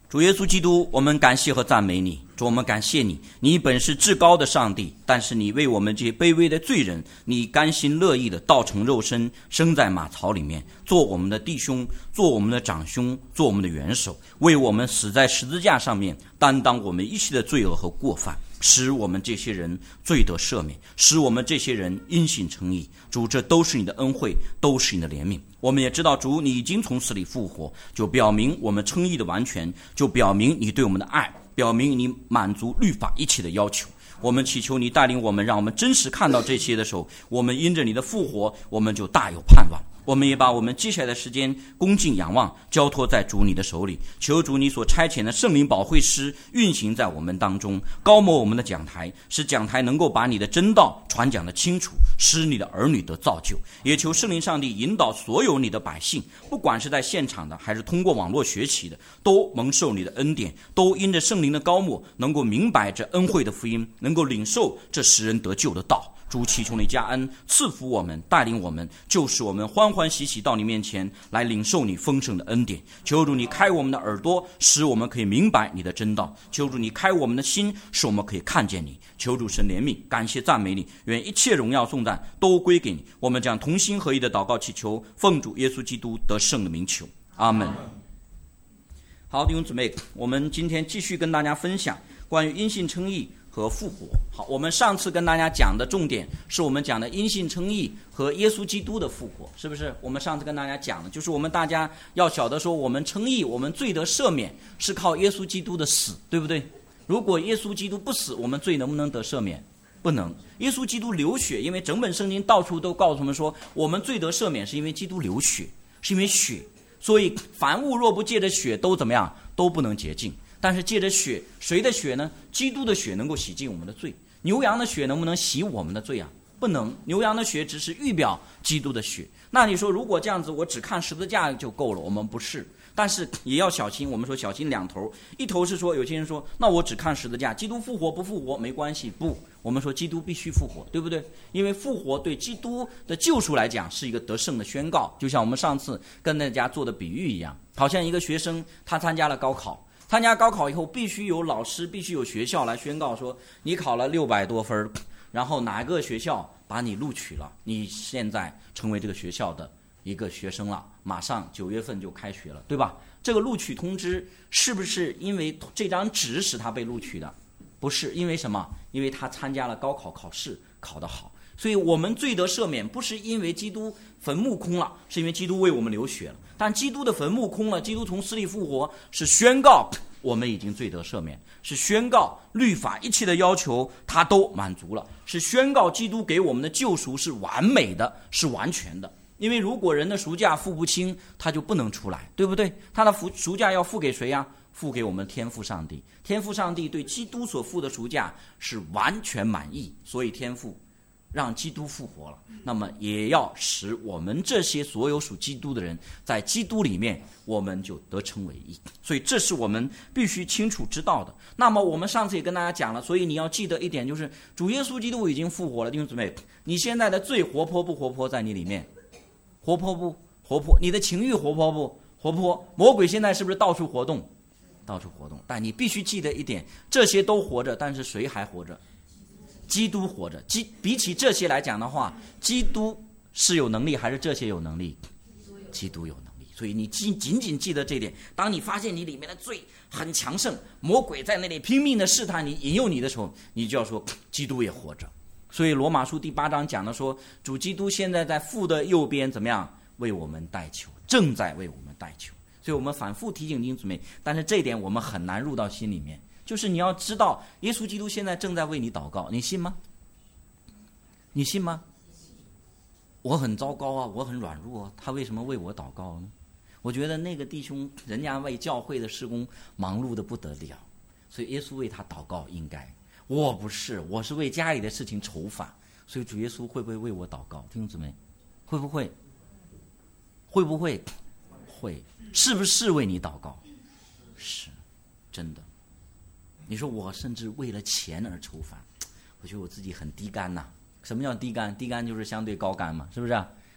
主耶稣基督，我们感谢和赞美你。主，我们感谢你，你本是至高的上帝，但是你为我们这些卑微的罪人，你甘心乐意的道成肉身，生在马槽里面，做我们的弟兄，做我们的长兄，做我们的元首，为我们死在十字架上面，担当我们一切的罪恶和过犯，使我们这些人罪得赦免，使我们这些人因信称义。主，这都是你的恩惠，都是你的怜悯。我们也知道，主，你已经从死里复活，就表明我们称义的完全，就表明你对我们的爱，表明你满足律法一切的要求。我们祈求你带领我们，让我们真实看到这些的时候，我们因着你的复活，我们就大有盼望。我们也把我们接下来的时间恭敬仰望，交托在主你的手里，求主你所差遣的圣灵保惠师运行在我们当中，高摩我们的讲台，使讲台能够把你的真道传讲得清楚，使你的儿女得造就。也求圣灵上帝引导所有你的百姓，不管是在现场的还是通过网络学习的，都蒙受你的恩典，都因着圣灵的高摩能够明白这恩惠的福音，能够领受这使人得救的道。主，祈求你加恩赐福我们，带领我们，就是我们欢欢喜喜到你面前来领受你丰盛的恩典。求主你开我们的耳朵，使我们可以明白你的真道。求主你开我们的心，使我们可以看见你。求主神怜悯，感谢赞美你，愿一切荣耀颂赞都归给你。我们将同心合意的祷告祈求，奉主耶稣基督得胜的名求，阿们。好，弟兄姊妹，我们今天继续跟大家分享关于因信称义和复活。好，我们上次跟大家讲的重点是我们讲的因信称义和耶稣基督的复活，是不是？我们上次跟大家讲的就是我们大家要晓得说，我们称义，我们罪得赦免是靠耶稣基督的死，对不对？如果耶稣基督不死，我们罪能不能得赦免？不能。耶稣基督流血，因为整本圣经到处都告诉我们说，我们罪得赦免是因为基督流血，是因为血，所以凡物若不借着血都怎么样，都不能洁净。但是借着血，谁的血呢？基督的血能够洗净我们的罪。牛羊的血能不能洗我们的罪啊？不能。牛羊的血只是预表基督的血。那你说如果这样子我只看十字架就够了？我们不是。但是也要小心，我们说小心两头，一头是说有些人说那我只看十字架，基督复活不复活没关系，不，我们说基督必须复活，对不对？因为复活对基督的救赎来讲是一个得胜的宣告，就像我们上次跟大家做的比喻一样，好像一个学生他参加了高考，参加高考以后必须有老师，必须有学校来宣告说你考了600多分，然后哪个学校把你录取了，你现在成为这个学校的一个学生了，马上9月份就开学了，对吧？这个录取通知是不是因为这张纸使他被录取的？不是，因为什么？因为他参加了高考考试考得好。所以我们罪得赦免不是因为基督坟墓空了，是因为基督为我们流血了。但基督的坟墓空了，基督从死里复活，是宣告我们已经罪得赦免，是宣告律法一切的要求他都满足了，是宣告基督给我们的救赎是完美的，是完全的。因为如果人的赎价付不清，他就不能出来，对不对？他的赎价要付给谁呀？付给我们天父上帝。天父上帝对基督所付的赎价是完全满意，所以天父让基督复活了，那么也要使我们这些所有属基督的人在基督里面，我们就得称为义。所以这是我们必须清楚知道的。那么我们上次也跟大家讲了，所以你要记得一点，就是主耶稣基督已经复活了。弟兄姊妹，你现在的罪活泼不活泼在你里面？活泼不活泼？你的情欲活泼不活泼？魔鬼现在是不是到处活动？到处活动。但你必须记得一点，这些都活着，但是谁还活着？基督活着。比起这些来讲的话，基督是有能力还是这些有能力？基督有能力。所以你仅仅记得这点，当你发现你里面的罪很强盛，魔鬼在那里拼命的试探你引诱你的时候，你就要说基督也活着。所以罗马书第8章讲的说，主基督现在在父的右边怎么样？为我们代求，正在为我们代求。所以我们反复提醒弟兄姊妹，但是这一点我们很难入到心里面，就是你要知道耶稣基督现在正在为你祷告，你信吗？你信吗？我很糟糕啊，我很软弱啊，他为什么为我祷告呢？我觉得那个弟兄人家为教会的事工忙碌的不得了，所以耶稣为他祷告应该。我不是，我是为家里的事情愁烦，所以主耶稣会不会为我祷告？弟兄姊妹，会不会？会不会？会。是不是为你祷告？是，真的。你说我甚至为了钱而愁烦，我觉得我自己很低干呐。什么叫低干？低干就是相对高干嘛，是不是啊？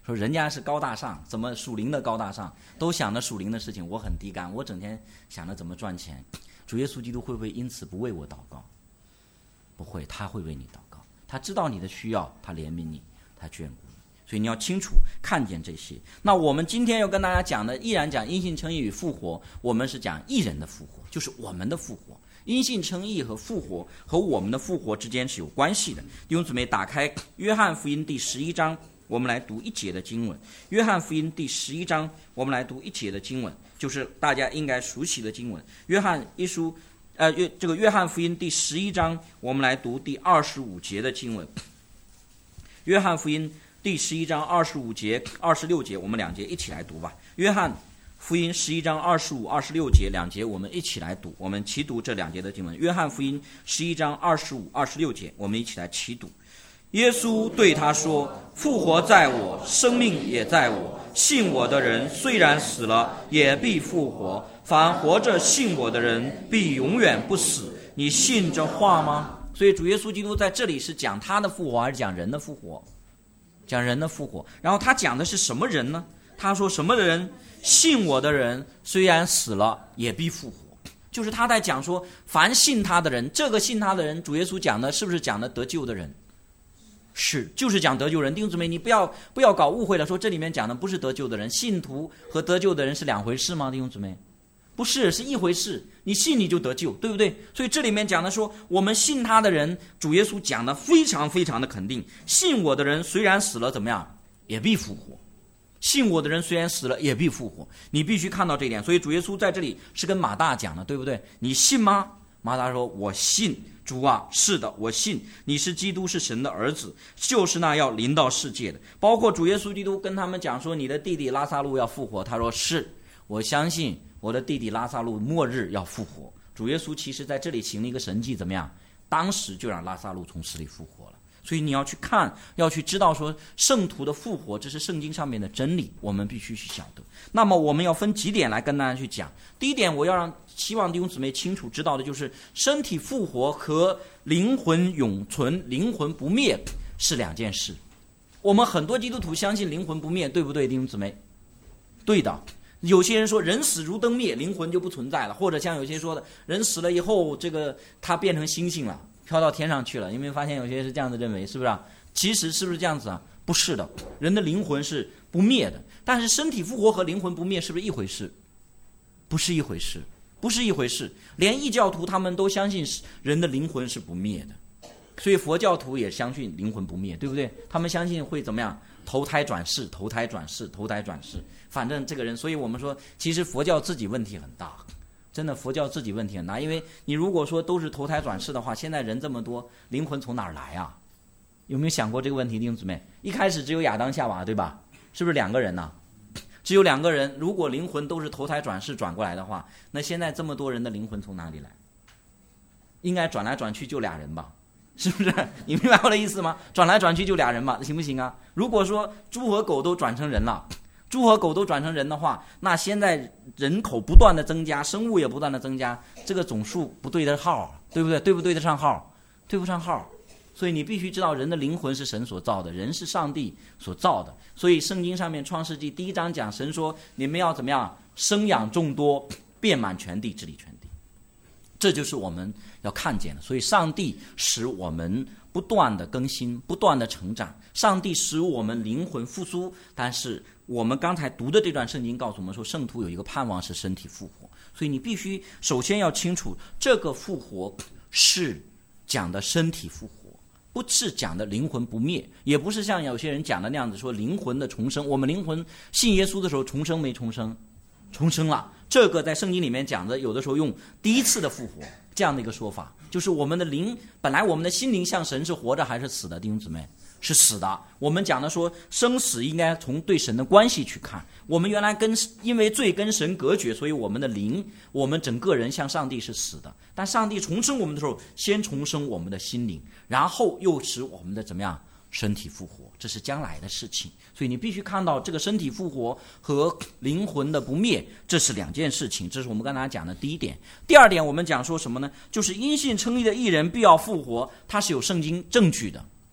说人家是高大上，怎么属灵的高大上，都想着属灵的事情，我很低干，我整天想着怎么赚钱。主耶稣基督会不会因此不为我祷告？不会，他会为你祷告，他知道你的需要，他怜悯你，他眷顾你，所以你要清楚看见这些。那我们今天要跟大家讲的，依然讲因信称义与复活，我们是讲义人的复活，就是我们的复活。因信称义和复活和我们的复活之间是有关系的。弟兄姊妹，打开约翰福音第11章，我们来读一节的经文。约翰福音第11章，我们来读一节的经文，就是大家应该熟悉的经文。约翰福音第11章，我们来读第25节的经文。约翰福音第11章25节、26节，我们两节一起来读吧。约翰福音11章25、26节两节，我们一起来读，我们齐读这两节的经文。约翰福音11章25、26节，我们一起来齐读。耶稣对他说：复活在我，生命也在我，信我的人虽然死了，也必复活，凡活着信我的人必永远不死。你信这话吗？所以主耶稣基督在这里是讲他的复活还是讲人的复活？讲人的复活。然后他讲的是什么人呢？他说什么人？信我的人虽然死了，也必复活。就是他在讲说，凡信他的人，这个信他的人，主耶稣讲的是不是讲的得救的人？是，就是讲得救人。弟兄姊妹，你不要搞误会了，说这里面讲的不是得救的人，信徒和得救的人是两回事吗？弟兄姊妹，不是，是一回事。你信你就得救，对不对？所以这里面讲的说，我们信他的人，主耶稣讲的非常非常的肯定，信我的人虽然死了怎么样，也必复活。信我的人虽然死了，也必复活。你必须看到这一点。所以主耶稣在这里是跟马大讲的，对不对？你信吗？马大说：我信。主啊，是的，我信你是基督，是神的儿子，就是那要临到世界的。包括主耶稣基督跟他们讲说，你的弟弟拉撒路要复活，他说是，我相信我的弟弟拉撒路末日要复活。主耶稣其实在这里行了一个神迹，怎么样？当时就让拉撒路从死里复活了。所以你要去看，要去知道说圣徒的复活，这是圣经上面的真理，我们必须去晓得。那么我们要分几点来跟大家去讲。第一点，我要希望弟兄姊妹清楚知道的就是身体复活和灵魂永存、灵魂不灭是两件事。我们很多基督徒相信灵魂不灭，对不对，弟兄姊妹？对的。有些人说人死如灯灭，灵魂就不存在了，或者像有些说的人死了以后，这个他变成星星了，飘到天上去了。有没有发现有些是这样的认为，是不是啊？其实是不是这样子啊？不是的，人的灵魂是不灭的。但是身体复活和灵魂不灭是不是一回事？不是一回事，不是一回事。连异教徒他们都相信人的灵魂是不灭的，所以佛教徒也相信灵魂不灭，对不对？他们相信会怎么样？投胎转世，投胎转世，投胎转世。反正这个人，所以我们说，其实佛教自己问题很大。真的，佛教自己问题很大，因为你如果说都是投胎转世的话，现在人这么多，灵魂从哪儿来啊？有没有想过这个问题，弟兄姊妹？一开始只有亚当夏娃，对吧？是不是两个人呢？只有两个人，如果灵魂都是投胎转世转过来的话，那现在这么多人的灵魂从哪里来？应该转来转去就俩人吧？是不是？你明白我的意思吗？转来转去就俩人吧，行不行啊？如果说猪和狗都转成人了，猪和狗都转成人的话，那现在人口不断的增加，生物也不断的增加，这个总数不对得号，对不对？对不对得上号？对不上号。所以你必须知道，人的灵魂是神所造的，人是上帝所造的。所以圣经上面创世纪第1章讲，神说你们要怎么样？生养众多，遍满全地，治理全地。这就是我们要看见的。所以上帝使我们不断的更新，不断的成长，上帝使我们灵魂复苏。但是我们刚才读的这段圣经告诉我们说，圣徒有一个盼望是身体复活。所以你必须首先要清楚，这个复活是讲的身体复活，不是讲的灵魂不灭，也不是像有些人讲的那样子说灵魂的重生。我们灵魂信耶稣的时候重生没重生？重生了。这个在圣经里面讲的，有的时候用第一次的复活这样的一个说法，就是我们的灵，本来我们的心灵像神是活着还是死的？弟兄姊妹，是死的。我们讲的说生死应该从对神的关系去看。我们原来因为罪跟神隔绝，所以我们的灵，我们整个人向上帝是死的。但上帝重生我们的时候，先重生我们的心灵，然后又使我们的怎么样？身体复活，这是将来的事情。所以你必须看到这个身体复活和灵魂的不灭，这是两件事情。这是我们刚才讲的第一点。第二点，我们讲说什么呢？就是因信称义的义人必要复活，它是有圣经证据的。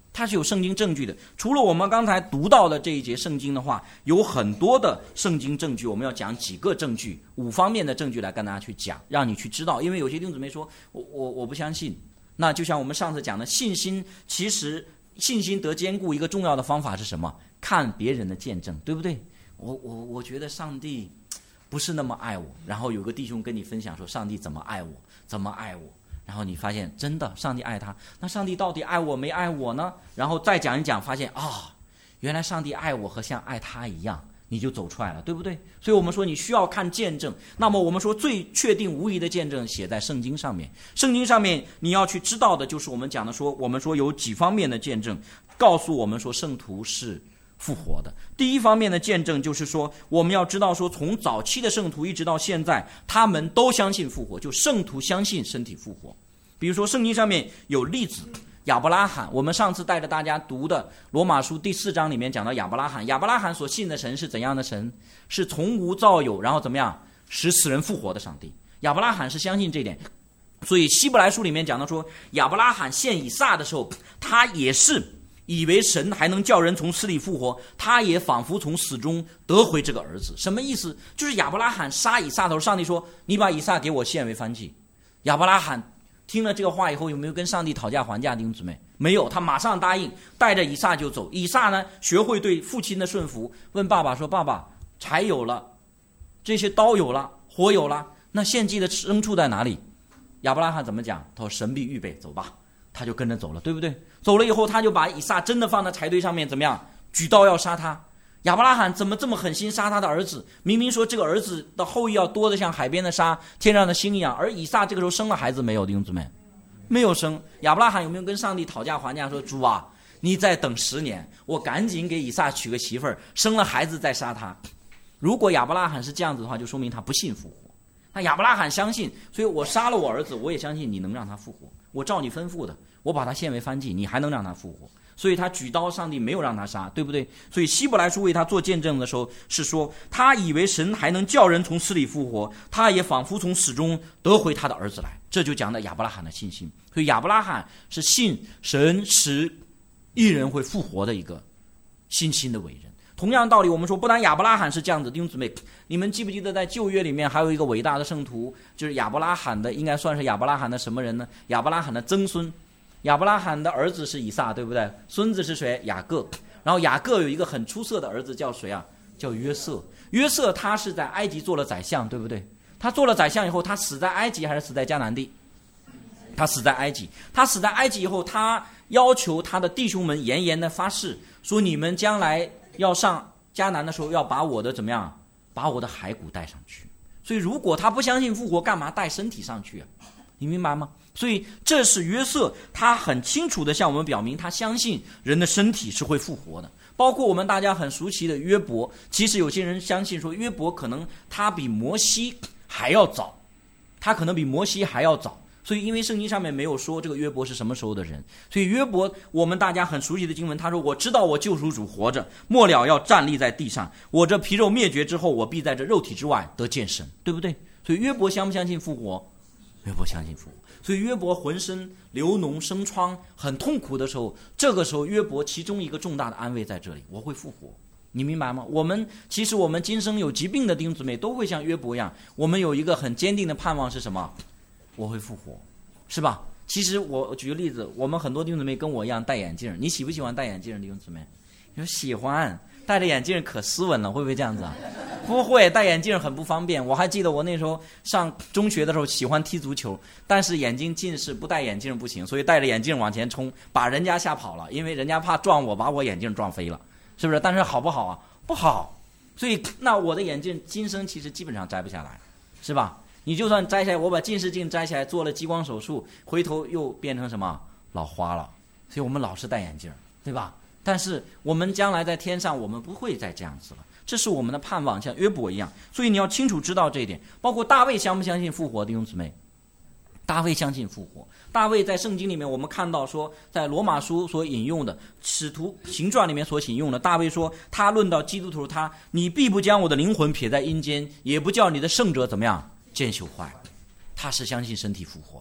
它是有圣经证据的。除了我们刚才读到的这一节圣经的话，有很多的圣经证据，我们要讲几个证据，5方面的证据来跟大家去讲，让你去知道。因为有些弟兄姊妹说我不相信，那就像我们上次讲的信心，其实信心得坚固一个重要的方法是什么？看别人的见证，对不对？我觉得上帝不是那么爱我，然后有个弟兄跟你分享说上帝怎么爱我，然后你发现真的上帝爱他，那上帝到底爱我没爱我呢？然后再讲一讲，发现原来上帝爱我和像爱他一样，你就走出来了，对不对？所以我们说你需要看见证。那么我们说最确定无疑的见证写在圣经上面，圣经上面你要去知道的就是我们讲的说，我们说有几方面的见证告诉我们说圣徒是复活的。第一方面的见证就是说，我们要知道说，从早期的圣徒一直到现在，他们都相信复活，就圣徒相信身体复活。比如说圣经上面有例子，亚伯拉罕，我们上次带着大家读的罗马书第4章里面讲到亚伯拉罕所信的神是怎样的神？是从无造有，然后怎么样使死人复活的上帝。亚伯拉罕是相信这点，所以希伯来书里面讲到说，亚伯拉罕献以撒的时候，他也是以为神还能叫人从死里复活，他也仿佛从死中得回这个儿子。什么意思？就是亚伯拉罕杀以撒的时候，上帝说你把以撒给我献为燔祭。亚伯拉罕听了这个话以后，有没有跟上帝讨价还价？弟兄姊妹，没有，他马上答应，带着以撒就走。以撒呢，学会对父亲的顺服，问爸爸说，爸爸，柴有了，这些刀有了，火有了，那献祭的牲畜在哪里？亚伯拉罕怎么讲？他说神必预备，走吧。他就跟着走了，对不对？走了以后，他就把以撒真的放在柴堆上面，怎么样？举刀要杀他。亚伯拉罕怎么这么狠心杀他的儿子？明明说这个儿子的后裔要多得像海边的沙，天上的星一样，而以撒这个时候生了孩子没有？弟兄姊妹，没有生。亚伯拉罕有没有跟上帝讨价还价，说主啊，你再等10年，我赶紧给以撒娶个媳妇儿，生了孩子再杀他？如果亚伯拉罕是这样子的话，就说明他不信复活。那亚伯拉罕相信，所以我杀了我儿子，我也相信你能让他复活，我照你吩咐的，我把他献为燔祭，你还能让他复活。所以他举刀，上帝没有让他杀，对不对？所以希伯来书为他做见证的时候是说，他以为神还能叫人从死里复活，他也仿佛从死中得回他的儿子来。这就讲到亚伯拉罕的信心。所以亚伯拉罕是信神使一人会复活的一个信心的伟人。同样道理，我们说不但亚伯拉罕是这样子，弟兄姊妹，你们记不记得在旧约里面还有一个伟大的圣徒，就是亚伯拉罕的，应该算是亚伯拉罕的什么人呢？亚伯拉罕的曾孙。亚伯拉罕的儿子是以撒，对不对？孙子是谁？雅各。然后雅各有一个很出色的儿子叫谁啊？叫约瑟。约瑟他是在埃及做了宰相，对不对？他做了宰相以后，他死在埃及还是死在迦南地？他死在埃及。他死在埃及以后，他要求他的弟兄们严严的发誓，说你们将来要上迦南的时候，要把我的怎么样？把我的骸骨带上去。所以如果他不相信复活，干嘛带身体上去啊？你明白吗？所以这是约瑟，他很清楚的向我们表明，他相信人的身体是会复活的。包括我们大家很熟悉的约伯，其实有些人相信说，约伯可能他比摩西还要早，他可能比摩西还要早。所以因为圣经上面没有说这个约伯是什么时候的人，所以约伯我们大家很熟悉的经文，他说我知道我救赎主活着，末了要站立在地上，我这皮肉灭绝之后，我必在这肉体之外得见神，对不对？所以约伯相不相信复活？约伯相信复活。所以约伯浑身流脓生疮很痛苦的时候，这个时候约伯其中一个重大的安慰在这里，我会复活。你明白吗？其实我们今生有疾病的弟兄姊妹都会像约伯一样，我们有一个很坚定的盼望是什么？我会复活，是吧？其实我举个例子，我们很多弟兄姊妹跟我一样戴眼镜，你喜不喜欢戴眼镜？弟兄姊妹，你说喜欢，戴着眼镜可斯文了，会不会这样子啊？不会，戴眼镜很不方便。我还记得我那时候上中学的时候喜欢踢足球，但是眼睛近视，不戴眼镜不行，所以戴着眼镜往前冲，把人家吓跑了，因为人家怕撞我，把我眼镜撞飞了，是不是？但是好不好啊？不好。所以那我的眼镜今生其实基本上摘不下来，是吧？你就算摘下来，我把近视镜摘下来，做了激光手术，回头又变成什么？老花了。所以我们老是戴眼镜，对吧？但是我们将来在天上，我们不会再这样子了。这是我们的盼望，像约伯一样。所以你要清楚知道这一点。包括大卫相不相信复活，弟兄姊妹？大卫相信复活。大卫在圣经里面，我们看到说，在罗马书所引用的使徒行传里面所引用的，大卫说他论到基督徒，你必不将我的灵魂撇在阴间，也不叫你的圣者怎么样见朽坏。他是相信身体复活的。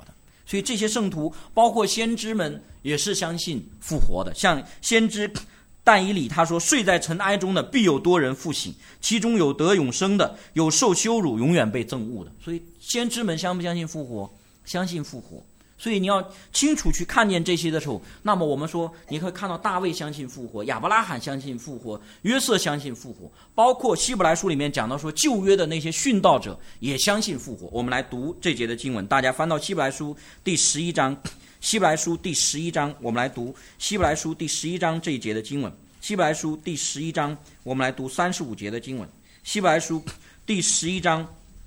所以这些圣徒包括先知们也是相信复活的。像先知但以理他说，睡在尘埃中的必有多人复醒，其中有得永生的，有受羞辱永远被憎恶的。所以先知们相不相信复活？相信复活。所以你要清楚去看见这些的时候，那么我们说你会看到大卫相信复活，亚伯拉罕相信复活，约瑟相信复活，包括希伯来书里面讲到说旧约的那些殉道者也相信复活。我们来读这节的经文，大家翻到希伯来书第11章，希伯来书第11章，我们来读希伯来书第11章这一节的经文。希伯来书第11章，我们来读35节的经文。希伯来书第11章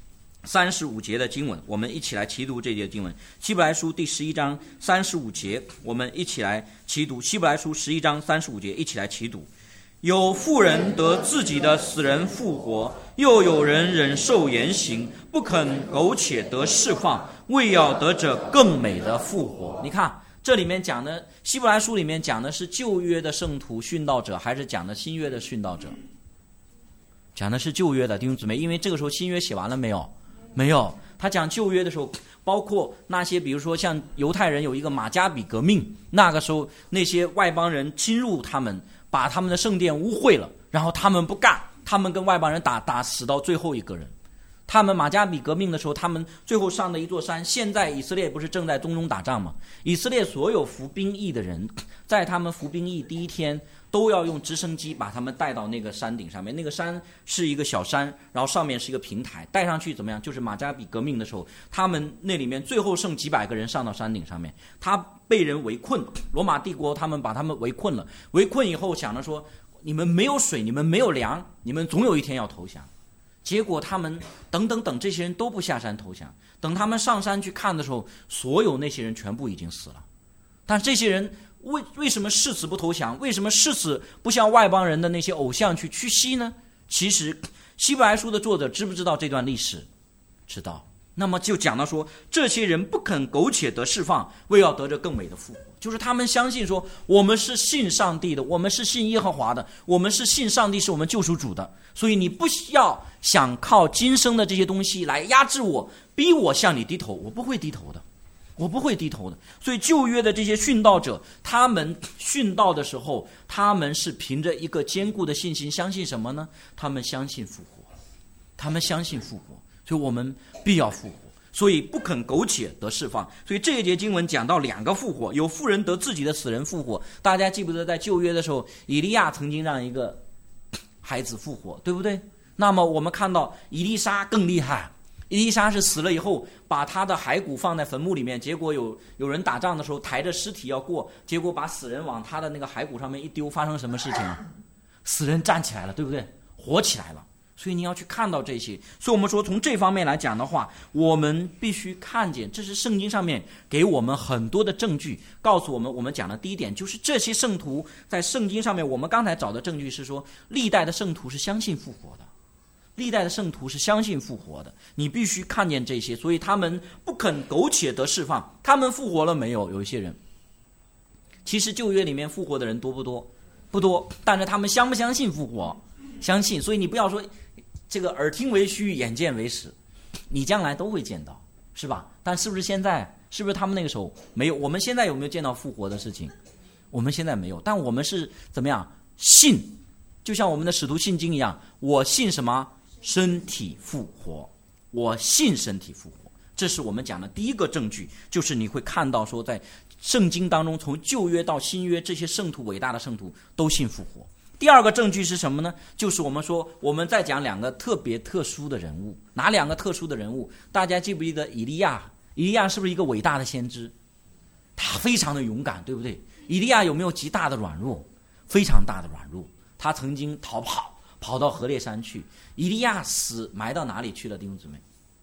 35节的经文，我们一起来齐读这节经文。希伯来书第11章35节，我们一起来齐读。希伯来书11章35节，一起来齐读。有妇人得自己的死人复活，又有人忍受严刑，不肯苟且得释放，为要得着更美的复活。你看这里面讲的，希伯来书里面讲的是旧约的圣徒殉道者，还是讲的新约的殉道者？讲的是旧约的弟兄姊妹，因为这个时候新约写完了没有？没有。他讲旧约的时候，包括那些比如说像犹太人有一个马加比革命，那个时候那些外邦人侵入他们，把他们的圣殿污秽了，然后他们不干，他们跟外邦人打死到最后一个人。他们马加比革命的时候，他们最后上的一座山，现在以色列不是正在中打仗吗？以色列所有服兵役的人，在他们服兵役第一天都要用直升机把他们带到那个山顶上面，那个山是一个小山，然后上面是一个平台，带上去怎么样？就是马加比革命的时候，他们那里面最后剩几百个人上到山顶上面，他被人围困，罗马帝国他们把他们围困了，围困以后想着说，你们没有水，你们没有粮，你们总有一天要投降。结果他们等这些人都不下山投降，等他们上山去看的时候，所有那些人全部已经死了。但是这些人为什么誓死不投降？为什么誓死不向外邦人的那些偶像去屈膝呢？其实希伯来书的作者知不知道这段历史？知道。那么就讲到说，这些人不肯苟且得释放，为要得着更美的复活。就是他们相信说，我们是信上帝的，我们是信耶和华的，我们是信上帝是我们救赎主的，所以你不需要想靠今生的这些东西来压制我，逼我向你低头，我不会低头的，我不会低头的。所以旧约的这些殉道者，他们殉道的时候，他们是凭着一个坚固的信心，相信什么呢？他们相信复活，他们相信复活，所以我们必要复活，所以不肯苟且得释放。所以这一节经文讲到两个复活，有妇人得自己的死人复活。大家记不记得在旧约的时候，以利亚曾经让一个孩子复活，对不对？那么我们看到以利沙更厉害，以利沙是死了以后把他的骸骨放在坟墓里面，结果有人打仗的时候抬着尸体要过，结果把死人往他的那个骸骨上面一丢，发生什么事情啊？死人站起来了，对不对？活起来了。所以你要去看到这些，所以我们说从这方面来讲的话，我们必须看见，这是圣经上面给我们很多的证据，告诉我们，我们讲的第一点就是这些圣徒在圣经上面，我们刚才找的证据是说，历代的圣徒是相信复活的，历代的圣徒是相信复活的，你必须看见这些，所以他们不肯苟且得释放。他们复活了没有？有一些人，其实旧约里面复活的人多不多？不多，但是他们相不相信复活？相信。所以你不要说这个耳听为虚，眼见为实，你将来都会见到，是吧？但是不是现在，是不是他们那个时候没有？我们现在有没有见到复活的事情？我们现在没有，但我们是怎么样信？就像我们的使徒信经一样，我信什么？身体复活，我信身体复活。这是我们讲的第一个证据，就是你会看到说，在圣经当中，从旧约到新约，这些圣徒，伟大的圣徒都信复活。第二个证据是什么呢？就是我们说我们在讲两个特别特殊的人物。哪两个特殊的人物？大家记不记得以利亚？以利亚是不是一个伟大的先知？他非常的勇敢，对不对？以利亚有没有极大的软弱？非常大的软弱。他曾经逃跑到何烈山去。以利亚死埋到哪里去了，弟兄姊妹？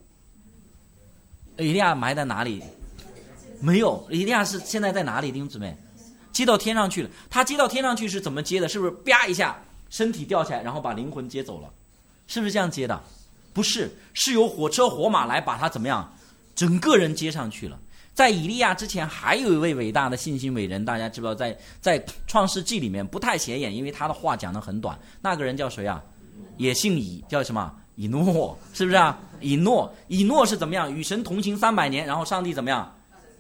以利亚埋在哪里？没有。以利亚是现在在哪里，弟兄姊妹？接到天上去了。他接到天上去是怎么接的？是不是啪一下身体掉下来，然后把灵魂接走了？是不是这样接的？不是，是由火车火马来把他怎么样整个人接上去了。在以利亚之前还有一位伟大的信心伟人，大家知不知道？在创世纪里面不太显眼，因为他的话讲得很短。那个人叫谁啊？也姓以，叫什么？以诺，是不是啊？以诺是怎么样？与神同行300年，然后上帝怎么样？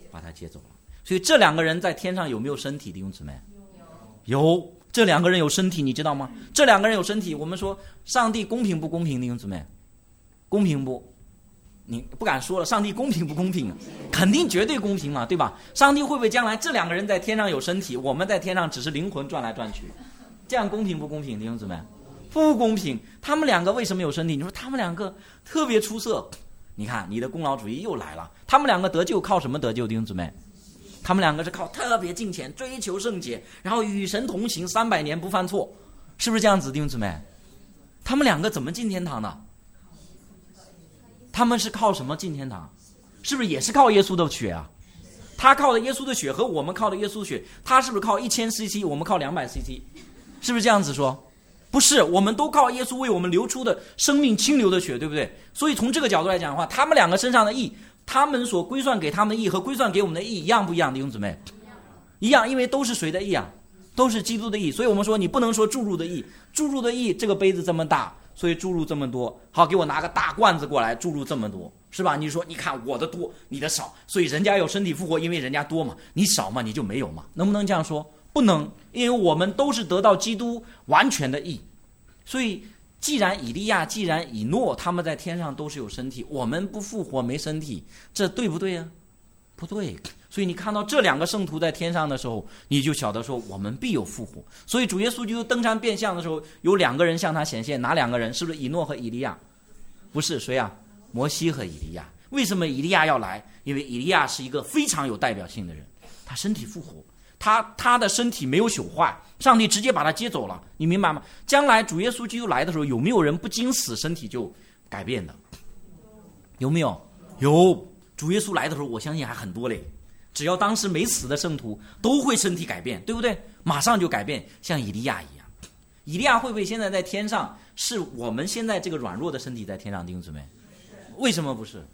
把他接走了。所以这两个人在天上有没有身体，弟兄姊妹？有，这两个人有身体，你知道吗？这两个人有身体，我们说上帝公平不公平，弟兄姊妹？公平不？你不敢说了，上帝公平不公平？肯定绝对公平嘛，对吧？上帝会不会将来这两个人在天上有身体，我们在天上只是灵魂转来转去，这样公平不公平，弟兄姊妹？不公平。他们两个为什么有身体？你说他们两个特别出色，你看你的功劳主义又来了。他们两个得救靠什么得救，弟兄姊妹？他们两个是靠特别敬虔，追求圣洁，然后与神同行300年不犯错，是不是这样子，弟兄姊妹？他们两个怎么进天堂的？他们是靠什么进天堂？是不是也是靠耶稣的血啊？他靠的耶稣的血和我们靠的耶稣血，他是不是靠1000cc，我们靠200cc？是不是这样子说？不是，我们都靠耶稣为我们流出的生命清流的血，对不对？所以从这个角度来讲的话，他们两个身上的义，他们所归算给他们的义和归算给我们的义一样不一样，弟兄姊妹？一样，因为都是谁的义啊？都是基督的义。所以我们说你不能说注入的义，注入的义这个杯子这么大，所以注入这么多，好，给我拿个大罐子过来注入这么多，是吧？你说你看我的多你的少，所以人家有身体复活，因为人家多嘛，你少嘛你就没有嘛，能不能这样说？不能，因为我们都是得到基督完全的义。所以既然以利亚既然以诺他们在天上都是有身体，我们不复活没身体，这对不对啊？不对。所以你看到这两个圣徒在天上的时候，你就晓得说我们必有复活。所以主耶稣基督登山变相的时候，有两个人向他显现，哪两个人？是不是以诺和以利亚？不是，谁啊？摩西和以利亚。为什么以利亚要来？因为以利亚是一个非常有代表性的人，他身体复活，他的身体没有朽坏，上帝直接把他接走了，你明白吗？将来主耶稣基督来的时候，有没有人不经死身体就改变的？有没有？有。主耶稣来的时候，我相信还很多嘞。只要当时没死的圣徒都会身体改变，对不对？马上就改变，像以利亚一样。以利亚会不会现在在天上？是我们现在这个软弱的身体在天上，弟兄姊妹？为什么不是？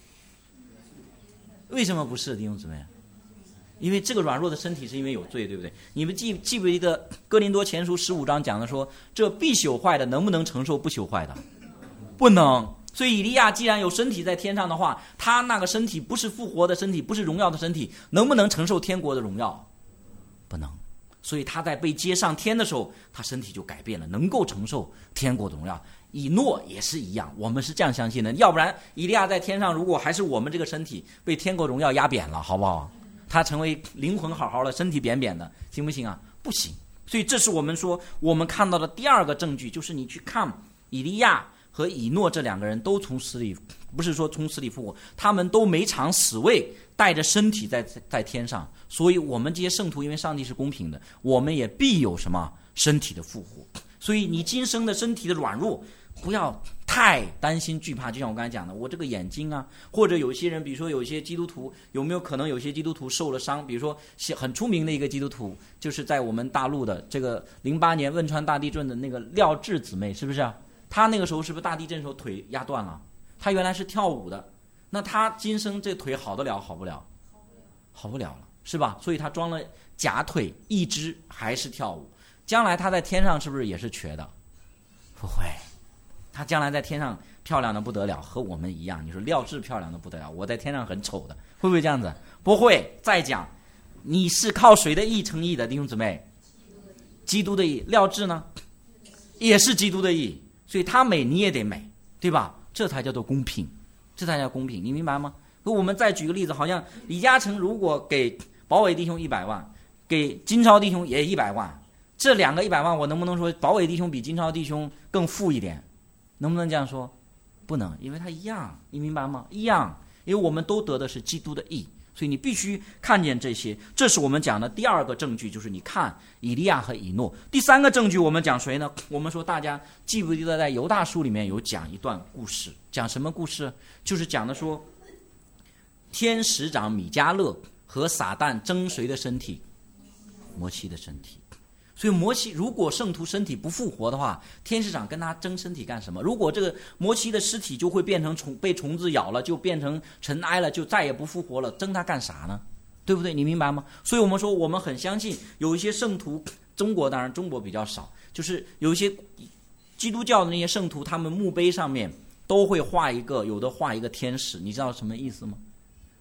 为什么不是，弟兄姊妹？因为这个软弱的身体是因为有罪，对不对？你们记不记得哥林多前书15章讲的说，这必朽坏的能不能承受不朽坏的？不能。所以以利亚既然有身体在天上的话，他那个身体不是复活的身体，不是荣耀的身体，能不能承受天国的荣耀？不能。所以他在被接上天的时候，他身体就改变了，能够承受天国的荣耀。以诺也是一样，我们是这样相信的。要不然以利亚在天上，如果还是我们这个身体被天国荣耀压扁了，好不好？他成为灵魂好好的，身体扁扁的，行不行啊？不行。所以这是我们说我们看到的第二个证据，就是你去看以利亚和以诺这两个人都从死里，不是说从死里复活，他们都没尝死味，带着身体在天上。所以我们这些圣徒，因为上帝是公平的，我们也必有什么身体的复活。所以你今生的身体的软弱，不要太担心惧怕。就像我刚才讲的，我这个眼睛啊，或者有些人，比如说有一些基督徒，有没有可能有些基督徒受了伤？比如说很出名的一个基督徒，就是在我们大陆的这个08年汶川大地震的那个廖智姊妹，是不是啊？他那个时候是不是大地震的时候腿压断了？他原来是跳舞的，那他今生这腿好得了好不了？好不了了，是吧？所以他装了假腿一只，还是跳舞。将来他在天上是不是也是瘸的？不会，他将来在天上漂亮的不得了，和我们一样。你说廖智漂亮的不得了，我在天上很丑的，会不会这样子？不会。再讲，你是靠谁的义称义的，弟兄姊妹？基督的义。廖智呢，也是基督的义。所以他美你也得美，对吧？这才叫做公平，这才叫公平，你明白吗？我们再举个例子，好像李嘉诚如果给保伟弟兄100万，给金超弟兄也100万，这两个100万，我能不能说保伟弟兄比金超弟兄更富一点？能不能这样说？不能，因为他一样，你明白吗？一样，因为我们都得的是基督的义。所以你必须看见这些，这是我们讲的第二个证据，就是你看以利亚和以诺。第三个证据我们讲谁呢？我们说大家记不记得在犹大书里面有讲一段故事，讲什么故事？就是讲的说天使长米迦勒和撒旦争谁的身体？摩西的身体。所以摩西如果圣徒身体不复活的话，天使长跟他争身体干什么？如果这个摩西的尸体就会变成被虫子咬了，就变成尘埃了，就再也不复活了，争他干啥呢？对不对？你明白吗？所以我们说我们很相信有一些圣徒，中国当然中国比较少，就是有一些基督教的那些圣徒，他们墓碑上面都会画一个，有的画一个天使，你知道什么意思吗？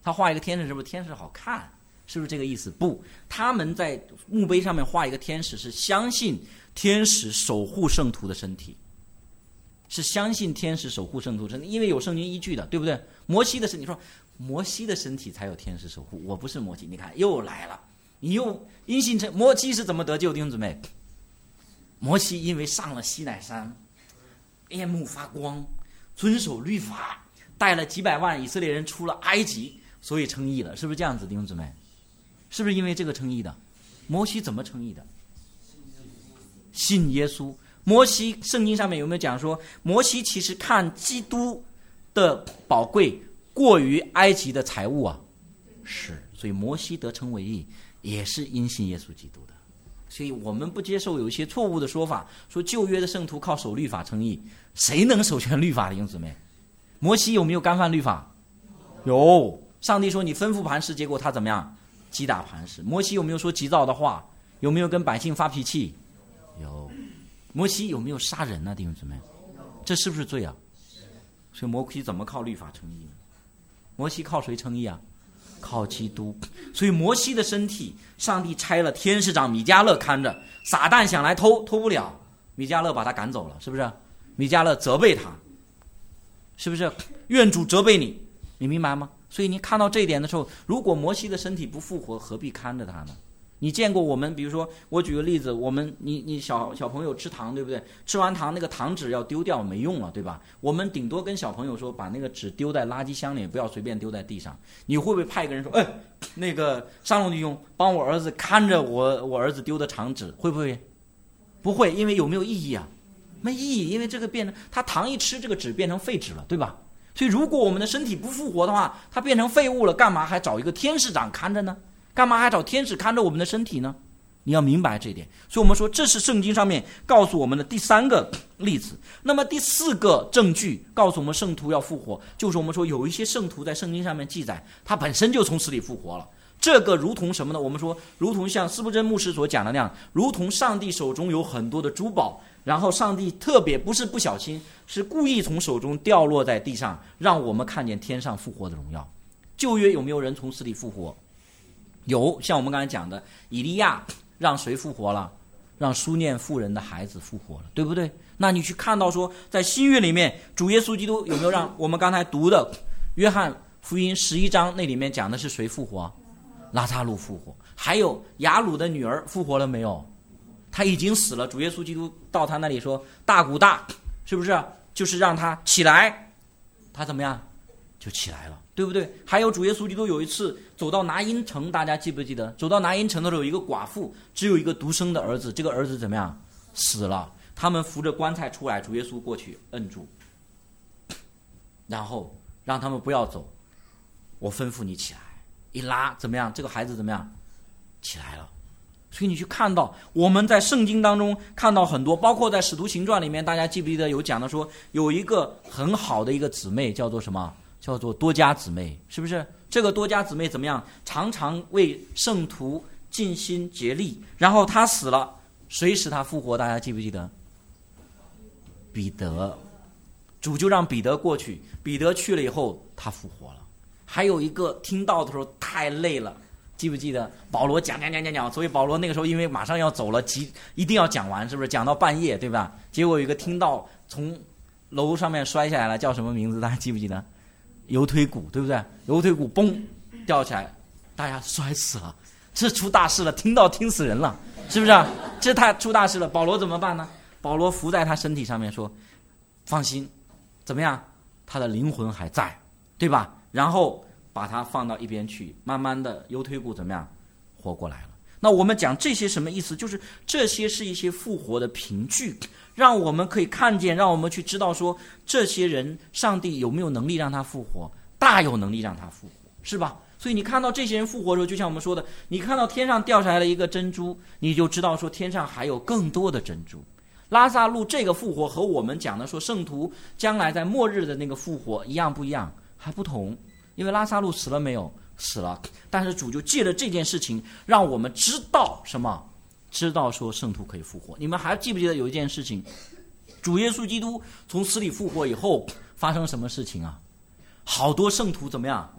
他画一个天使是不是天使好看？是不是这个意思？不，他们在墓碑上面画一个天使，是相信天使守护圣徒的身体，是相信天使守护圣徒的身体，因为有圣经依据的，对不对？摩西的身体，说摩西的身体才有天使守护，我不是摩西，你看又来了，你又因信称摩西是怎么得救？弟兄姊妹，摩西因为上了西乃山，面目发光，遵守律法，带了几百万以色列人出了埃及，所以称义了，是不是这样子？弟兄姊妹，是不是因为这个称义的？摩西怎么称义的？信耶稣。摩西圣经上面有没有讲说，摩西其实看基督的宝贵过于埃及的财物啊？是，所以摩西得称为义，也是因信耶稣基督的。所以我们不接受有一些错误的说法，说旧约的圣徒靠守律法称义，谁能守全律法的？弟兄姊妹，摩西有没有干犯律法？有。上帝说你吩咐磐石，结果他怎么样？击打磐石。摩西有没有说急躁的话？有没有跟百姓发脾气？有。摩西有没有杀人呢？弟兄姊妹，这是不是罪啊？所以摩西怎么靠律法称义呢？摩西靠谁称义啊？靠基督。所以摩西的身体，上帝差了天使长米迦勒看着，撒旦想来偷不了，米迦勒把他赶走了，是不是？米迦勒责备他，是不是？愿主责备你，你明白吗？所以你看到这一点的时候，如果摩西的身体不复活，何必看着他呢？你见过我们，比如说我举个例子，我们你小朋友吃糖，对不对？吃完糖那个糖纸要丢掉，没用了，对吧？我们顶多跟小朋友说，把那个纸丢在垃圾箱里，不要随便丢在地上。你会不会派一个人说，那个上龙弟兄帮我儿子看着我儿子丢的糖纸？会不会？不会，因为有没有意义啊？没意义，因为这个变成他糖一吃，这个纸变成废纸了，对吧？所以如果我们的身体不复活的话，它变成废物了，干嘛还找一个天使长看着呢？干嘛还找天使看着我们的身体呢？你要明白这一点。所以我们说这是圣经上面告诉我们的第三个例子。那么第四个证据告诉我们圣徒要复活，就是我们说有一些圣徒在圣经上面记载，他本身就从死里复活了。这个如同什么呢？我们说如同像司布真牧师所讲的那样，如同上帝手中有很多的珠宝，然后上帝特别不是不小心，是故意从手中掉落在地上，让我们看见天上复活的荣耀。旧约有没有人从死里复活？有，像我们刚才讲的，以利亚让谁复活了？让书念妇人的孩子复活了，对不对？那你去看到说，在新约里面，主耶稣基督有没有让我们刚才读的约翰福音11章那里面讲的是谁复活？拉撒路复活。还有雅鲁的女儿复活了没有？他已经死了，主耶稣基督到他那里说大鼓大，是不是？就是让他起来，他怎么样？就起来了，对不对？还有主耶稣基督有一次走到拿因城，大家记不记得？走到拿因城的时候，有一个寡妇只有一个独生的儿子，这个儿子怎么样？死了。他们扶着棺材出来，主耶稣过去摁住，然后让他们不要走，我吩咐你起来，一拉怎么样？这个孩子怎么样？起来了。所以你去看到我们在圣经当中看到很多，包括在使徒行传里面，大家记不记得有讲的说，有一个很好的一个姊妹叫做什么？叫做多加姊妹，是不是？这个多加姊妹怎么样？常常为圣徒尽心竭力，然后他死了，谁使他复活？大家记不记得？彼得。主就让彼得过去，彼得去了以后他复活了。还有一个听到的时候太累了，记不记得保罗讲，所以保罗那个时候因为马上要走了，一定要讲完，是不是？讲到半夜，对吧？结果有一个听到从楼上面摔下来了，叫什么名字？大家记不记得？油推骨，对不对？油推骨嘣掉起来，大家摔死了，这出大事了，听死人了，是不是？这太出大事了。保罗怎么办呢？保罗伏在他身体上面说，放心，怎么样？他的灵魂还在，对吧？然后把他放到一边去，慢慢的油推骨怎么样？活过来了。那我们讲这些什么意思？就是这些是一些复活的凭据，让我们可以看见，让我们去知道说，这些人上帝有没有能力让他复活？大有能力让他复活，是吧？所以你看到这些人复活的时候，就像我们说的，你看到天上掉下来了一个珍珠，你就知道说天上还有更多的珍珠。拉撒路这个复活和我们讲的说圣徒将来在末日的那个复活一样不一样？还不同。因为拉撒路死了没有？死了。但是主就借着这件事情让我们知道什么？知道说圣徒可以复活。你们还记不记得有一件事情，主耶稣基督从死里复活以后发生什么事情啊？好多圣徒怎么样？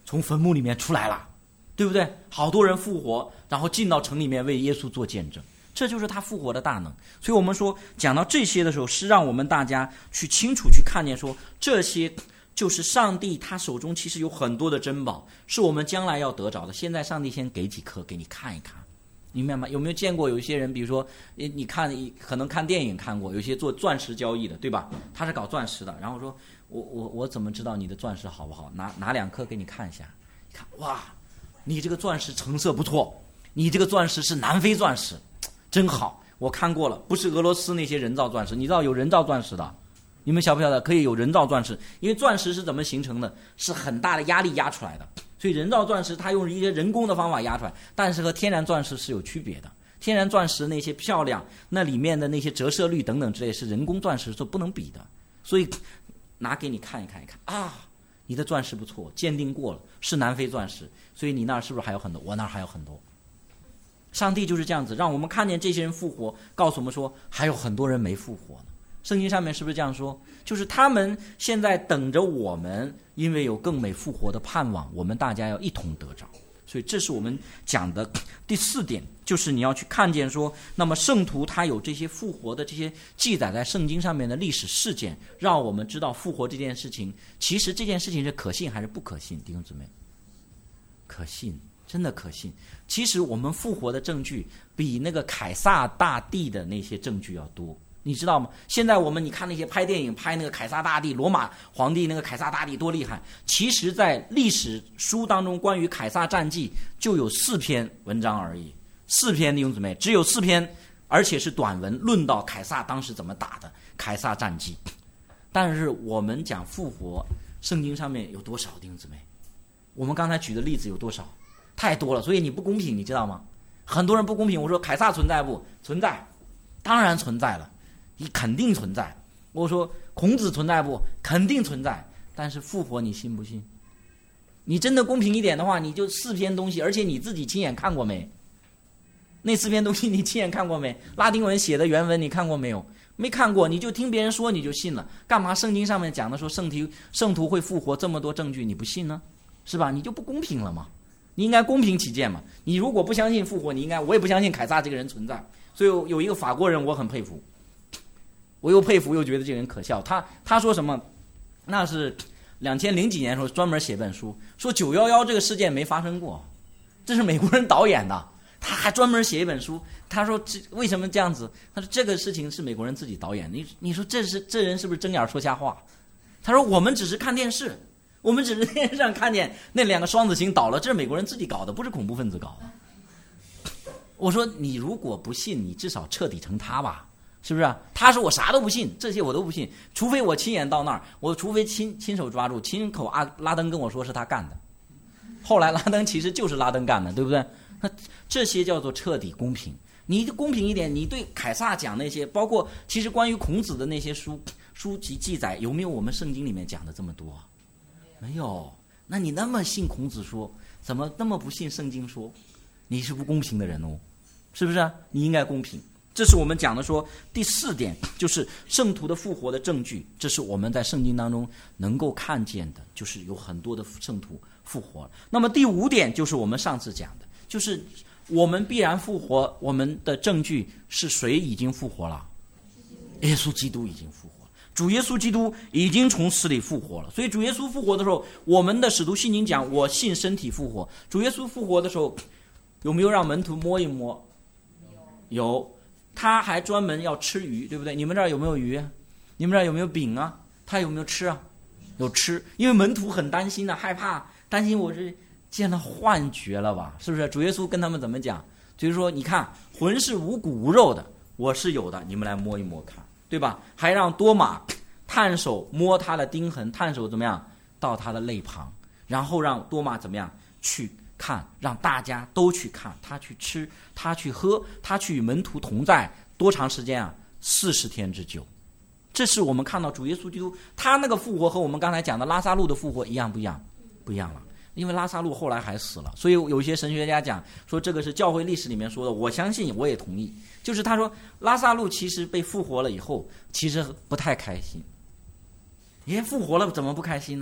从坟墓里面出来了，对不对？好多人复活，然后进到城里面为耶稣做见证，这就是他复活的大能。所以我们说讲到这些的时候，是让我们大家去清楚去看见说，这些就是上帝他手中其实有很多的珍宝，是我们将来要得着的。现在上帝先给几颗给你看一看，明白吗？有没有见过有一些人，比如说你看可能看电影看过，有些做钻石交易的，对吧？他是搞钻石的，然后说我怎么知道你的钻石好不好？拿2颗给你看一下，你看哇，你这个钻石成色不错，你这个钻石是南非钻石，真好，我看过了，不是俄罗斯那些人造钻石，你知道有人造钻石的。你们晓不晓得可以有人造钻石？因为钻石是怎么形成的？是很大的压力压出来的，所以人造钻石它用一些人工的方法压出来，但是和天然钻石是有区别的。天然钻石那些漂亮，那里面的那些折射率等等之类是人工钻石所不能比的。所以拿给你看一看啊，你的钻石不错，鉴定过了是南非钻石，所以你那儿是不是还有很多？我那儿还有很多。上帝就是这样子让我们看见这些人复活，告诉我们说还有很多人没复活呢。圣经上面是不是这样说？就是他们现在等着我们，因为有更美复活的盼望，我们大家要一同得着。所以这是我们讲的第4点，就是你要去看见说，那么圣徒他有这些复活的这些记载在圣经上面的历史事件，让我们知道复活这件事情，其实这件事情是可信还是不可信？弟兄姊妹，可信，真的可信。其实我们复活的证据比那个凯撒大帝的那些证据要多。你知道吗？现在你看那些拍电影拍那个凯撒大帝，罗马皇帝那个凯撒大帝多厉害，其实在历史书当中关于凯撒战记就有4篇文章而已，4篇，弟兄姊妹，只有4篇，而且是短文，论到凯撒当时怎么打的凯撒战记。但是我们讲复活，圣经上面有多少，弟兄姊妹？我们刚才举的例子有多少？太多了，所以你不公平，你知道吗？很多人不公平，我说凯撒存在不存在？当然存在了，你肯定存在。我说孔子存在不？肯定存在。但是复活你信不信？你真的公平一点的话，你就4篇东西，而且你自己亲眼看过没？那4篇东西你亲眼看过没？拉丁文写的原文你看过没有？没看过，你就听别人说你就信了。干嘛圣经上面讲的说圣徒会复活这么多证据你不信呢？是吧？你就不公平了嘛。你应该公平起见嘛。你如果不相信复活，我也不相信凯撒这个人存在。所以有一个法国人我很佩服，我又佩服又觉得这个人可笑。他说什么？那是2000几年的时候专门写本书，说911这个事件没发生过，这是美国人导演的。他还专门写一本书，他说为什么这样子？他说这个事情是美国人自己导演。你说这人是不是睁眼说瞎话？他说我们只是看电视，我们只是电视上看见那2个双子星倒了，这是美国人自己搞的，不是恐怖分子搞的。我说你如果不信，你至少彻底成他吧，是不是？他说我啥都不信，这些我都不信，除非我亲眼到那儿，我除非亲手抓住，亲口拉登跟我说是他干的。后来拉登其实就是拉登干的，对不对？那这些叫做彻底公平。你公平一点，你对凯撒讲那些，包括其实关于孔子的那些书籍记载，有没有我们圣经里面讲的这么多？没有。那你那么信孔子说，怎么那么不信圣经说？你是不公平的人哦，是不是啊？你应该公平。这是我们讲的说第4点，就是圣徒的复活的证据。这是我们在圣经当中能够看见的，就是有很多的圣徒复活了。那么第5点就是我们上次讲的，就是我们必然复活，我们的证据是谁已经复活了？耶稣基督已经复活了，主耶稣基督已经从死里复活了。所以主耶稣复活的时候，我们的使徒信经讲我信身体复活。主耶稣复活的时候有没有让门徒摸一摸？有。他还专门要吃鱼，对不对？你们这儿有没有鱼？你们这儿有没有饼啊？他有没有吃啊？有吃。因为门徒很担心啊，害怕，担心我是见了幻觉了吧？是不是？主耶稣跟他们怎么讲？就是说你看魂是无骨无肉的，我是有的，你们来摸一摸看，对吧？还让多马探手摸他的钉痕，探手怎么样到他的肋旁，然后让多马怎么样去看，让大家都去看，他去吃，他去喝，他去与门徒同在多长时间啊？40天之久。这是我们看到主耶稣基督他那个复活和我们刚才讲的拉撒路的复活一样不一样？不一样了。因为拉撒路后来还死了，所以有些神学家讲说这个是教会历史里面说的，我相信我也同意。就是他说拉撒路其实被复活了以后其实不太开心。复活了怎么不开心呢？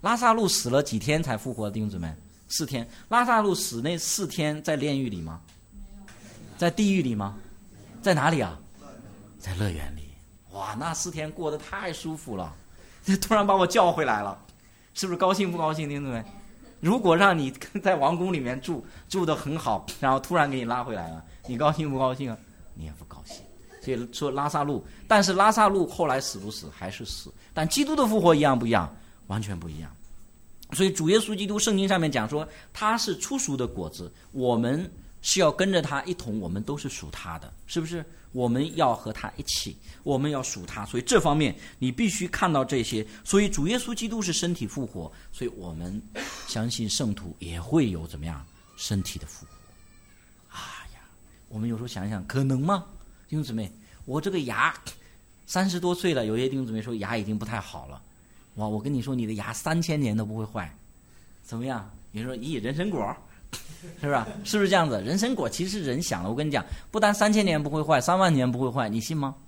拉撒路死了几天才复活？弟兄姊妹，4天。拉撒路死那4天在炼狱里吗？在地狱里吗？在哪里啊？在乐园里。哇，那4天过得太舒服了，突然把我叫回来了，是不是高兴不高兴？弟兄姊妹，如果让你在王宫里面住得很好，然后突然给你拉回来了，你高兴不高兴啊？你也不高兴。所以说拉撒路，但是拉撒路后来死不死？还是死。但基督的复活一样不一样？完全不一样。所以主耶稣基督圣经上面讲说他是初熟的果子，我们是要跟着他一同，我们都是属他的，是不是？我们要和他一起，我们要属他。所以这方面你必须看到这些。所以主耶稣基督是身体复活，所以我们相信圣徒也会有怎么样身体的复活。哎呀，我们有时候想想，可能吗？弟兄姊妹，我这个牙30多岁了，有些弟兄姊妹说牙已经不太好了。哇，我跟你说，你的牙3000年都不会坏，怎么样？你说，咦，人参果，是吧？是不是这样子？人参果其实是人想的，我跟你讲，不但3000年不会坏，3万年不会坏，你信吗？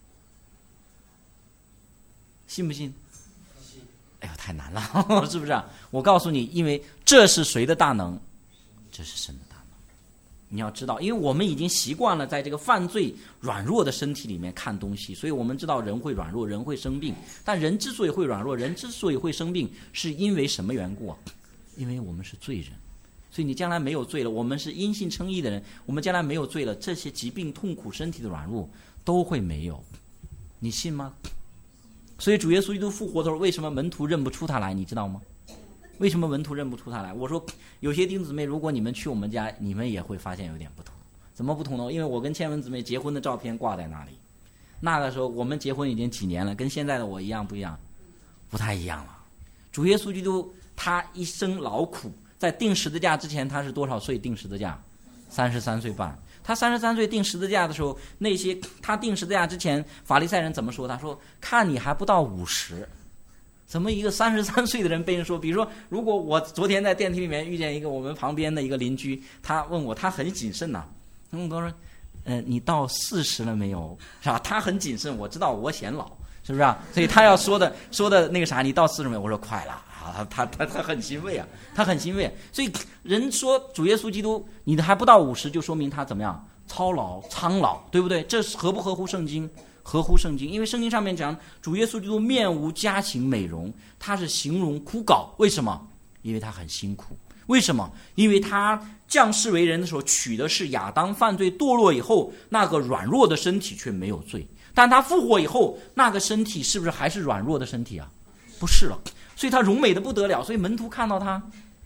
信不信？哎呦，太难了，是不是？我告诉你，因为这是谁的大能？这是神的大能。你要知道，因为我们已经习惯了在这个犯罪软弱的身体里面看东西，所以我们知道人会软弱，人会生病。但人之所以会软弱，人之所以会生病，是因为什么缘故啊？因为我们是罪人。所以你将来没有罪了，我们是因信称义的人，我们将来没有罪了，这些疾病、痛苦、身体的软弱都会没有。你信吗？所以主耶稣基督复活的时候，为什么门徒认不出他来？你知道吗？为什么门徒认不出他来？我说有些弟兄姊妹，如果你们去我们家，你们也会发现有点不同。怎么不同呢？因为我跟倩文姊妹结婚的照片挂在那里，那个时候我们结婚已经几年了，跟现在的我一样不一样？不太一样了。主耶稣基督他一生劳苦，在钉十字架之前他是多少岁钉十字架？33岁半。他33岁钉十字架的时候，那些他钉十字架之前法利赛人怎么说？他说看你还不到50，怎么一个33岁的人被人说？比如说，如果我昨天在电梯里面遇见一个我们旁边的一个邻居，他问我，他很谨慎呐，他说你到40了没有？是吧？他很谨慎，我知道我显老，是不是啊？所以他要说的那个啥，你到40没有？我说快了啊，他很欣慰啊，他很欣慰。所以人说主耶稣基督你还不到50，就说明他怎么样？操劳苍老，对不对？这合不合乎圣经？合乎圣经。因为圣经上面讲主耶稣基督面无佳形美容，他是形容枯槁。为什么？因为他很辛苦。为什么？因为他降世为人的时候取的是亚当犯罪堕落以后那个软弱的身体，却没有罪。但他复活以后，那个身体是不是还是软弱的身体啊？不是了。所以他荣美的不得了。所以门徒看到他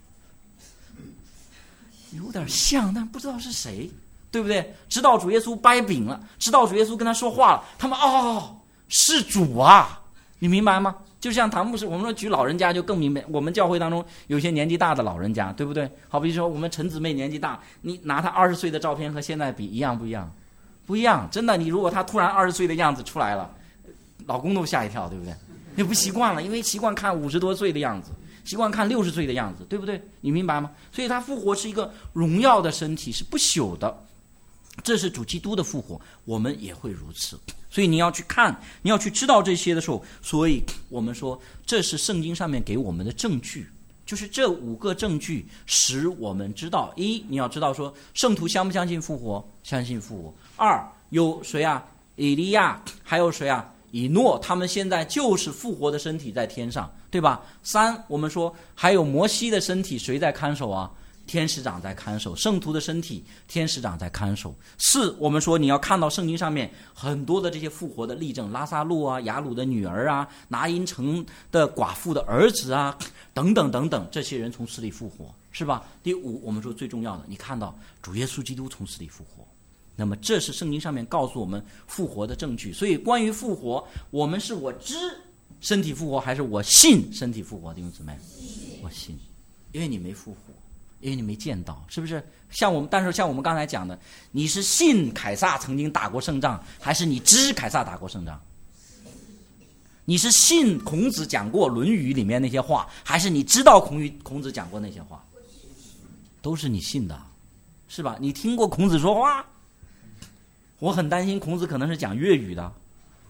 有点像，但不知道是谁，对不对？直到主耶稣掰饼了，直到主耶稣跟他说话了，他们是主啊，你明白吗？就像唐牧师，我们说举老人家就更明白。我们教会当中有些年纪大的老人家，对不对？好比说我们陈姊妹年纪大，你拿她20岁的照片和现在比，一样不一样？不一样，真的。你如果她突然20岁的样子出来了，老公都吓一跳，对不对？你不习惯了，因为习惯看50多岁的样子，习惯看60岁的样子，对不对？你明白吗？所以他复活是一个荣耀的身体，是不朽的。这是主基督的复活，我们也会如此。所以你要去看，你要去知道这些的时候，所以我们说这是圣经上面给我们的证据，就是这5个证据使我们知道：一，你要知道说圣徒相不相信复活？相信复活。2，有谁啊？以利亚，还有谁啊？以诺，他们现在就是复活的身体在天上，对吧？3，我们说还有摩西的身体，谁在看守啊？天使长在看守。圣徒的身体，天使长在看守。4，我们说你要看到圣经上面很多的这些复活的例证，拉撒路啊，雅鲁的女儿啊，拿因城的寡妇的儿子啊，等等等等，这些人从死里复活，是吧？第5，我们说最重要的，你看到主耶稣基督从死里复活。那么这是圣经上面告诉我们复活的证据。所以关于复活，我们是我知身体复活，还是我信身体复活？弟兄姊妹，我信，因为你没复活，因为你没见到，是不是？但是像我们刚才讲的，你是信凯撒曾经打过胜仗，还是你知凯撒打过胜仗？你是信孔子讲过《论语》里面那些话，还是你知道孔子讲过那些话？都是你信的，是吧？你听过孔子说话？我很担心孔子可能是讲粤语的，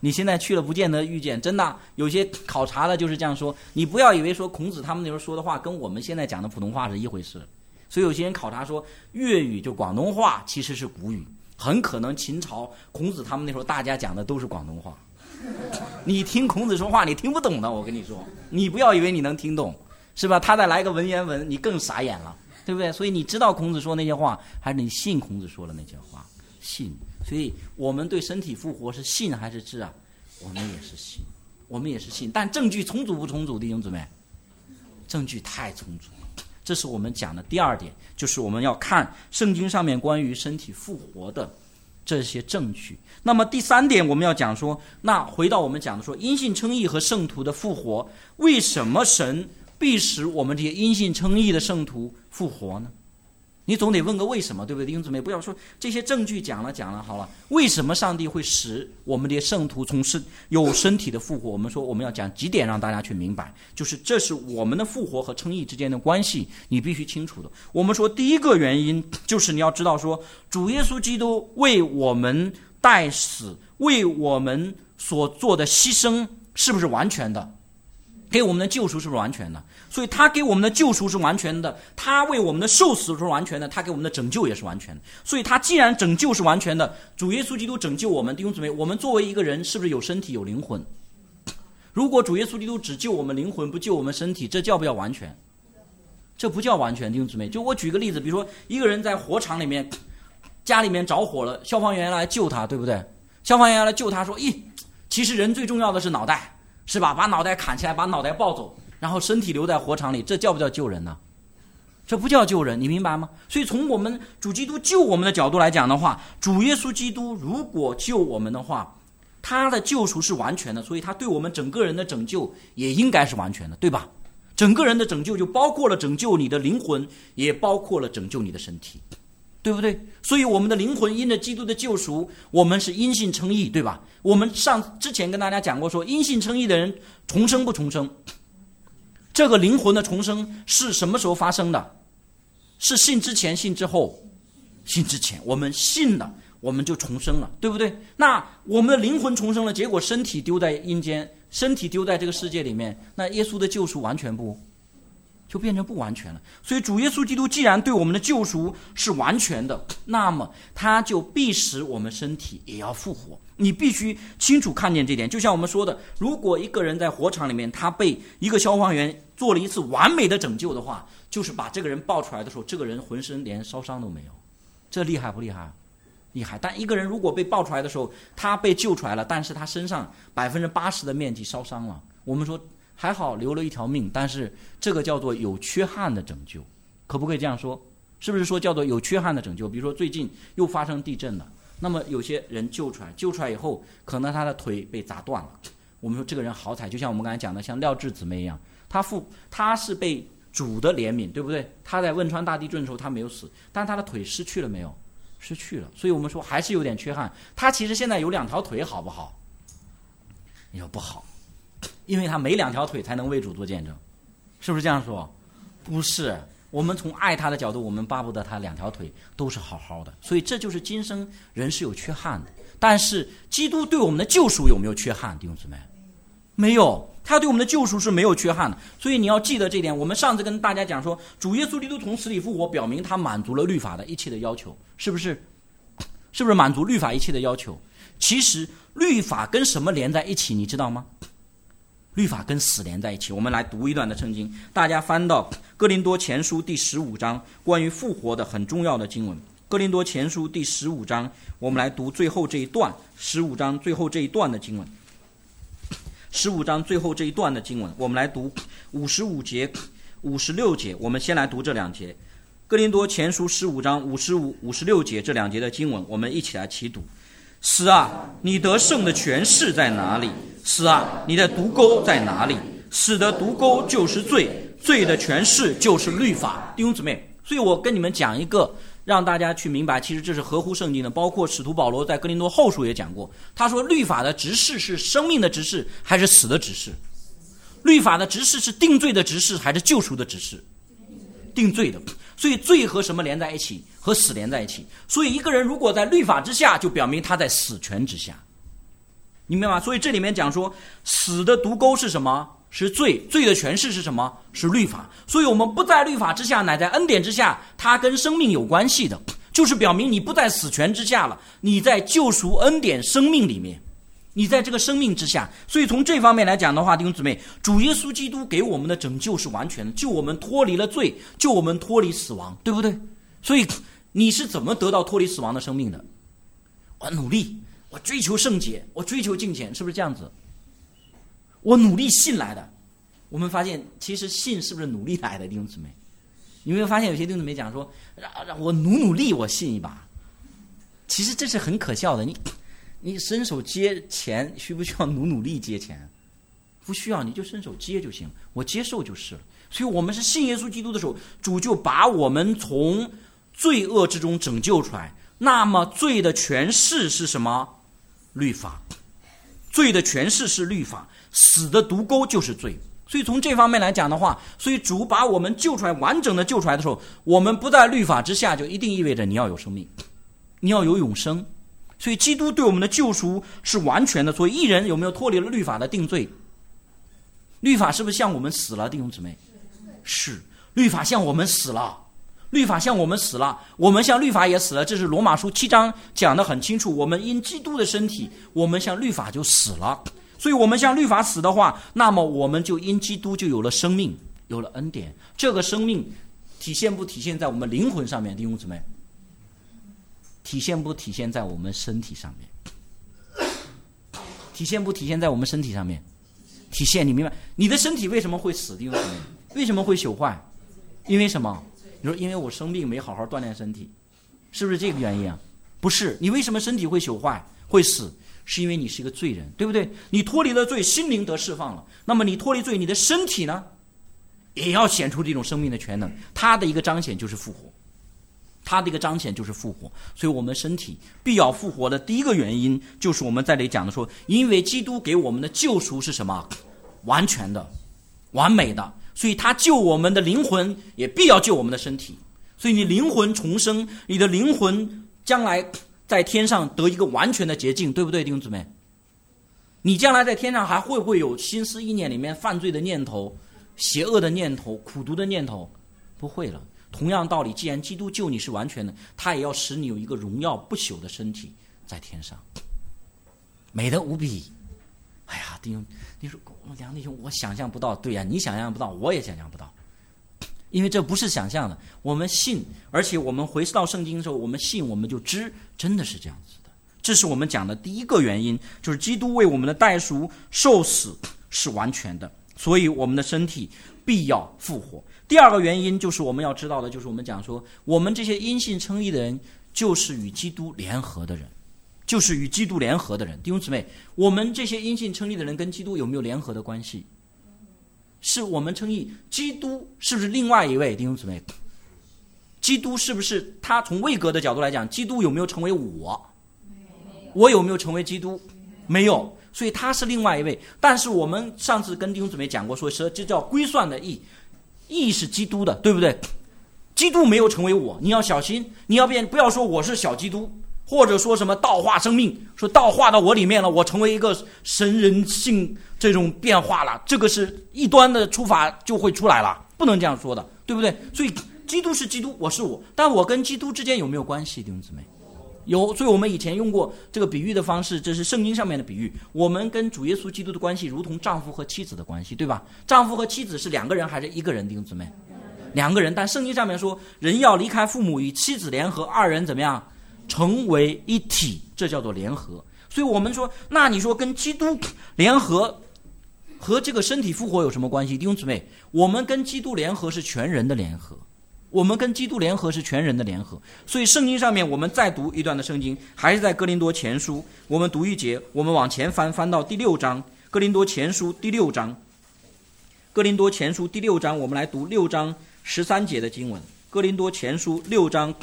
你现在去了不见得遇见，真的有些考察的就是这样说。你不要以为说孔子他们那时候说的话跟我们现在讲的普通话是一回事。所以有些人考察说粤语就广东话其实是古语，很可能秦朝孔子他们那时候大家讲的都是广东话。你听孔子说话你听不懂的，我跟你说，你不要以为你能听懂，是吧？他再来个文言文你更傻眼了，对不对？所以你知道孔子说那些话，还是你信孔子说的那些话？信。所以我们对身体复活是信还是知啊？我们也是信，我们也是信。但证据充足不充足，弟兄姊妹？证据太充足了。这是我们讲的第二点，就是我们要看圣经上面关于身体复活的这些证据。那么第三点我们要讲说，那回到我们讲的说因信称义和圣徒的复活，为什么神必使我们这些因信称义的圣徒复活呢？你总得问个为什么，对不对？弟兄姊妹，不要说这些证据讲了好了，为什么上帝会使我们这些圣徒从有身体的复活？我们说我们要讲几点让大家去明白，就是这是我们的复活和称义之间的关系，你必须清楚的。我们说第一个原因就是你要知道说，主耶稣基督为我们代死，为我们所做的牺牲是不是完全的？给我们的救赎是不是完全的？所以他给我们的救赎是完全的，他为我们的受死是完全的，他给我们的拯救也是完全的。所以他既然拯救是完全的，主耶稣基督拯救我们，弟兄姊妹，我们作为一个人是不是有身体有灵魂？如果主耶稣基督只救我们灵魂不救我们身体，这叫不叫完全？这不叫完全，弟兄姊妹。就我举个例子，比如说一个人在火场里面，家里面着火了，消防员来救他，对不对？消防员来救他说，其实人最重要的是脑袋，是吧？把脑袋砍起来，把脑袋抱走，然后身体留在火场里，这叫不叫救人呢？这不叫救人，你明白吗？所以从我们主基督救我们的角度来讲的话，主耶稣基督如果救我们的话，他的救赎是完全的，所以他对我们整个人的拯救也应该是完全的，对吧？整个人的拯救就包括了拯救你的灵魂，也包括了拯救你的身体，对不对？所以我们的灵魂因着基督的救赎，我们是因信称义，对吧？我们之前跟大家讲过说，因信称义的人重生不重生？这个灵魂的重生是什么时候发生的？是信之前信之后？信之前，我们信了我们就重生了，对不对？那我们的灵魂重生了，结果身体丢在阴间，身体丢在这个世界里面，那耶稣的救赎完全不就变成不完全了。所以主耶稣基督既然对我们的救赎是完全的，那么他就必使我们身体也要复活。你必须清楚看见这点。就像我们说的，如果一个人在火场里面，他被一个消防员做了一次完美的拯救的话，就是把这个人抱出来的时候，这个人浑身连烧伤都没有，这厉害不厉害？厉害。但一个人如果被抱出来的时候，他被救出来了，但是他身上80%的面积烧伤了，我们说还好留了一条命，但是这个叫做有缺憾的拯救，可不可以这样说？是不是说叫做有缺憾的拯救？比如说最近又发生地震了，那么有些人救出来以后，可能他的腿被砸断了，我们说这个人好彩，就像我们刚才讲的像廖智姊妹一样，他是被主的怜悯，对不对？他在汶川大地震的时候他没有死，但他的腿失去了没有？失去了。所以我们说还是有点缺憾。他其实现在有2条腿，好不好？你说不好，因为他没2条腿才能为主做见证，是不是这样说？不是，我们从爱他的角度，我们巴不得他2条腿都是好好的。所以这就是今生人是有缺憾的，但是基督对我们的救赎有没有缺憾？弟兄姊妹，没有，他对我们的救赎是没有缺憾的。所以你要记得这点。我们上次跟大家讲说，主耶稣基督从死里复活，表明他满足了律法的一切的要求，是不是？是不是满足律法一切的要求？其实律法跟什么连在一起，你知道吗？律法跟死连在一起。我们来读一段的圣经，大家翻到哥林多前书第15章，关于复活的很重要的经文。哥林多前书第15章，我们来读最后这一段，15章最后这一段的经文。15章最后这一段的经文，我们来读55节、56节。我们先来读这2节。哥林多前书15章55、56节这2节的经文，我们一起来齐读。死啊，你得胜的权势在哪里？死啊，你的毒钩在哪里？死的毒钩就是罪，罪的权势就是律法。弟兄姊妹，所以我跟你们讲一个，让大家去明白，其实这是合乎圣经的。包括使徒保罗在哥林多后书也讲过，他说律法的执事是生命的执事还是死的执事？律法的执事是定罪的执事还是救赎的执事？定罪的。所以罪和什么连在一起？和死连在一起。所以一个人如果在律法之下，就表明他在死权之下。 你明白吗？所以这里面讲说，死的毒钩是什么？是罪，罪的权势是什么？是律法。所以我们不在律法之下，乃在恩典之下，它跟生命有关系的，就是表明你不在死权之下了，你在救赎恩典生命里面，你在这个生命之下。所以从这方面来讲的话，弟兄姊妹，主耶稣基督给我们的拯救是完全的，救我们脱离了罪，救我们脱离死亡，对不对？所以你是怎么得到脱离死亡的生命的？我努力，我追求圣洁，我追求敬虔，是不是这样子？我努力信来的。我们发现其实信是不是努力来的，弟兄姊妹？你有没有发现有些弟兄姊妹讲说让我努力我信一把，其实这是很可笑的。你伸手接钱需不需要努力接钱？不需要，你就伸手接就行，我接受就是了。所以我们是信耶稣基督的时候，主就把我们从罪恶之中拯救出来。那么罪的权势是什么？律法。罪的权势是律法，死的毒钩就是罪。所以从这方面来讲的话，所以主把我们救出来，完整的救出来的时候，我们不在律法之下，就一定意味着你要有生命，你要有永生。所以基督对我们的救赎是完全的。所以义人有没有脱离了律法的定罪？律法是不是向我们死了，弟兄姊妹？是，律法向我们死了，律法向我们死了，我们向律法也死了。这是罗马书7章讲得很清楚，我们因基督的身体，我们向律法就死了。所以我们向律法死的话，那么我们就因基督就有了生命，有了恩典。这个生命体现不体现在我们灵魂上面，弟兄姊妹？体现不体现在我们身体上面？体现不体现在我们身体上面？体现，你明白？你的身体为什么会死，弟兄姊妹？为什么会朽坏？因为什么？你说因为我生病没好好锻炼身体，是不是这个原因啊？不是。你为什么身体会朽坏会死？是因为你是一个罪人，对不对？你脱离了罪，心灵得释放了，那么你脱离罪，你的身体呢也要显出这种生命的全能。它的一个彰显就是复活，它的一个彰显就是复活。所以我们身体必要复活的第一个原因，就是我们在这里讲的说，因为基督给我们的救赎是什么？完全的，完美的。所以他救我们的灵魂，也必要救我们的身体。所以你灵魂重生，你的灵魂将来在天上得一个完全的洁净，对不对，弟兄姊妹？你将来在天上还会不会有心思意念里面犯罪的念头、邪恶的念头、苦毒的念头？不会了。同样道理，既然基督救你是完全的，他也要使你有一个荣耀不朽的身体在天上，美得无比。哎呀，弟兄，你说梁弟兄，我想象不到。对呀，你想象不到，我也想象不到，因为这不是想象的。我们信，而且我们回到圣经的时候，我们信，我们就知，真的是这样子的。这是我们讲的第一个原因，就是基督为我们的代赎受死是完全的，所以我们的身体必要复活。第二个原因就是我们要知道的，就是我们讲说，我们这些因信称义的人，就是与基督联合的人。就是与基督联合的人。弟兄姊妹，我们这些因信称义的人跟基督有没有联合的关系？是我们称义，基督是不是另外一位？弟兄姊妹，基督是不是他从位格的角度来讲，基督有没有成为我？我有没有成为基督？没有，所以他是另外一位。但是我们上次跟弟兄姊妹讲过，说是这叫归算的义，义是基督的，对不对？基督没有成为我，你要小心，你要不要说我是小基督，或者说什么道化生命，说道化到我里面了，我成为一个神人性这种变化了，这个是异端的出法就会出来了，不能这样说的，对不对？所以基督是基督，我是我，但我跟基督之间有没有关系，弟兄姊妹？有。所以我们以前用过这个比喻的方式，这是圣经上面的比喻，我们跟主耶稣基督的关系如同丈夫和妻子的关系，对吧？丈夫和妻子是两个人还是一个人，弟兄姊妹？两个人。但圣经上面说，人要离开父母与妻子联合，二人怎么样？成为一体，这叫做联合。所以我们说，那你说跟基督联合和这个身体复活有什么关系？弟兄姊妹，我们跟基督联合是全人的联合，我们跟基督联合是全人的联合。所以圣经上面我们再读一段的圣经，还是在哥林多前书，我们读一节，我们往前翻到第6章，哥林多前书第6章，哥林多前书第6章，我们来读6章13节的经文。哥林多前书6章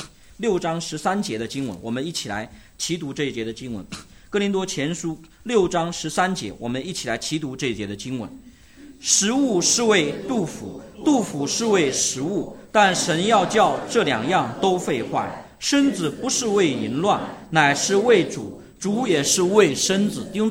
13节的经文，我们一起来齐读这一节的经文。哥林多前书6章13节，我们一起来齐读这一节的经文。食物是为肚腹，肚腹是为食物，但神要叫这两样都废坏。身子不是为淫乱，乃是为主，主也是为身子。弟兄姊妹，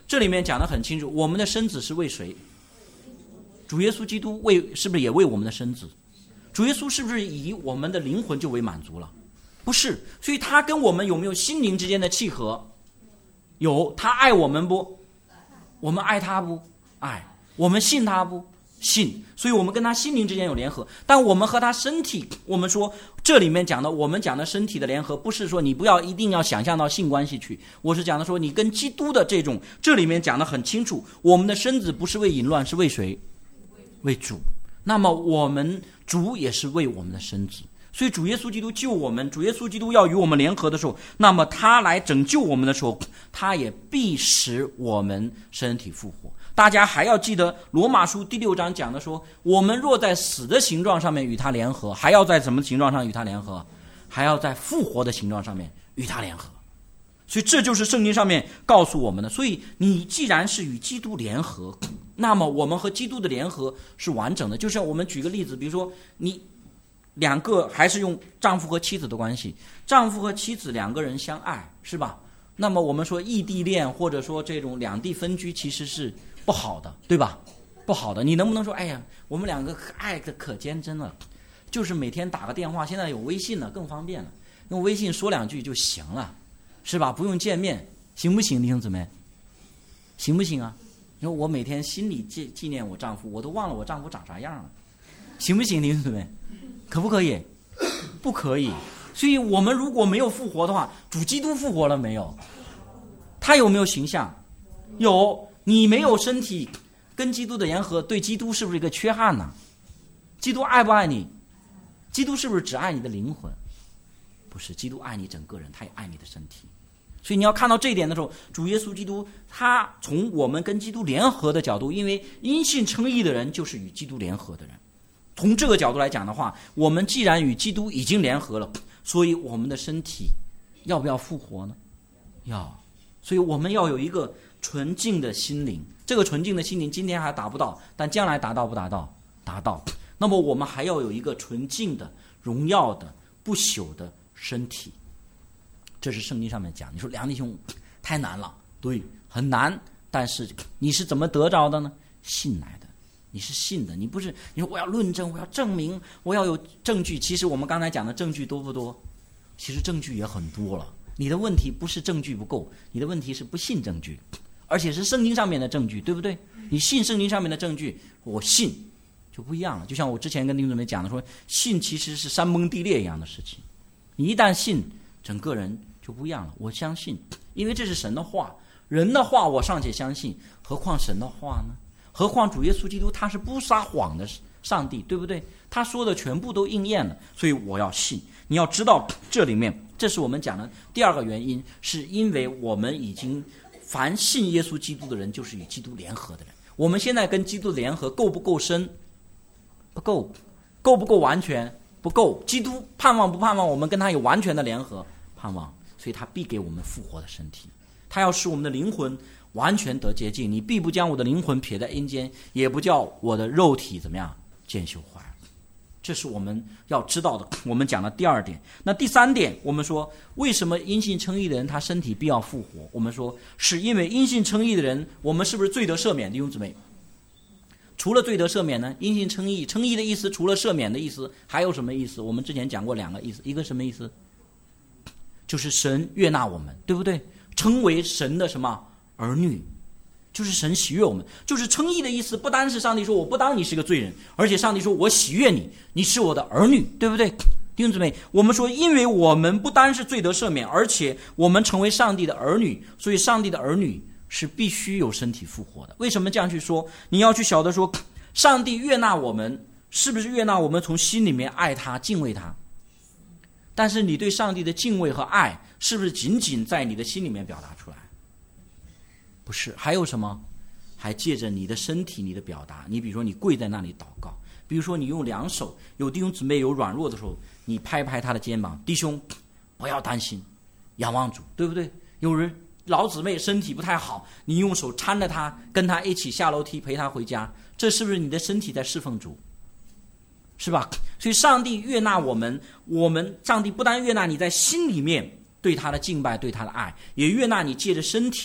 这里面讲得很清楚，我们的身子是为谁？主耶稣基督是不是也为我们的身子？主耶稣是不是以我们的灵魂就为满足了？不是，所以他跟我们有没有心灵之间的契合？有。他爱我们不？我们爱他不？爱。我们信他不？信。所以我们跟他心灵之间有联合。但我们和他身体，我们说这里面讲的，我们讲的身体的联合，不是说你不要一定要想象到性关系去，我是讲的说你跟基督的这种，这里面讲得很清楚，我们的身子不是为淫乱，是为谁？为主。那么我们主也是为我们的身子，所以主耶稣基督救我们，主耶稣基督要与我们联合的时候，那么他来拯救我们的时候，他也必使我们身体复活。大家还要记得罗马书第6章讲的说，我们若在死的形状上面与他联合，还要在什么形状上与他联合？还要在复活的形状上面与他联合。所以这就是圣经上面告诉我们的。所以你既然是与基督联合，那么我们和基督的联合是完整的。就像我们举个例子，比如说你两个还是用丈夫和妻子的关系，丈夫和妻子两个人相爱，是吧？那么我们说异地恋或者说这种两地分居其实是不好的，对吧？不好的。你能不能说，哎呀，我们两个爱的可坚贞了，就是每天打个电话，现在有微信了更方便了，用微信说两句就行了，是吧？不用见面，行不行？弟兄姊妹，行不行啊？你说我每天心里纪念我丈夫，我都忘了我丈夫长啥样了，行不行？弟兄姊妹，可不可以？不可以。所以我们如果没有复活的话，主基督复活了没有？他有没有形象？有。你没有身体跟基督的联合，对基督是不是一个缺憾呢？基督爱不爱你？基督是不是只爱你的灵魂？不是，基督爱你整个人，他也爱你的身体。所以你要看到这一点的时候，主耶稣基督他从我们跟基督联合的角度，因为因信称义的人就是与基督联合的人，从这个角度来讲的话，我们既然与基督已经联合了，所以我们的身体要不要复活呢？要。所以我们要有一个纯净的心灵，这个纯净的心灵今天还达不到，但将来达到不达到？达到。那么我们还要有一个纯净的、荣耀的、不朽的身体。这是圣经上面讲。你说梁弟兄太难了，对，很难，但是你是怎么得着的呢？信来的，你是信的，你不是你说我要论证，我要证明，我要有证据。其实我们刚才讲的证据多不多？其实证据也很多了。你的问题不是证据不够，你的问题是不信证据，而且是圣经上面的证据，对不对？你信圣经上面的证据，我信就不一样了。就像我之前跟弟兄姊妹讲的说，信其实是山崩地裂一样的事情。你一旦信，整个人就不一样了。我相信，因为这是神的话，人的话我尚且相信，何况神的话呢？何况主耶稣基督他是不撒谎的上帝，对不对？他说的全部都应验了，所以我要信。你要知道这里面，这是我们讲的第二个原因，是因为我们已经凡信耶稣基督的人就是与基督联合的人。我们现在跟基督的联合够不够深？不够。够不够完全？不够。基督盼望不盼望我们跟他有完全的联合？盼望。所以他必给我们复活的身体，他要使我们的灵魂完全得洁净。你必不将我的灵魂撇在阴间，也不叫我的肉体怎么样见朽坏。这是我们要知道的，我们讲的第二点。那第三点，我们说为什么因信称义的人他身体必要复活？我们说是因为因信称义的人，我们是不是罪得赦免？弟兄姊妹，除了罪得赦免呢，因信称义，称义的意思除了赦免的意思还有什么意思？我们之前讲过两个意思，一个什么意思？就是神悦纳我们，对不对？称为神的什么儿女，就是神喜悦我们。就是称义的意思不单是上帝说我不当你是个罪人，而且上帝说我喜悦你，你是我的儿女，对不对？弟兄姊妹，我们说因为我们不单是罪得赦免，而且我们成为上帝的儿女，所以上帝的儿女是必须有身体复活的。为什么这样去说？你要去晓得说，上帝悦纳我们，是不是悦纳我们从心里面爱他敬畏他？但是你对上帝的敬畏和爱是不是仅仅在你的心里面表达出来？不是，还有什么？还借着你的身体你的表达。你比如说你跪在那里祷告，比如说你用两手，有弟兄姊妹有软弱的时候，你拍拍他的肩膀，弟兄不要担心，仰望主，对不对？有人老姊妹身体不太好，你用手搀着他，跟他一起下楼梯陪他回家，这是不是你的身体在侍奉主？是吧？所以上帝悦纳我们上帝不单悦纳你在心里面对他的敬拜对他的爱，也悦纳你借着身体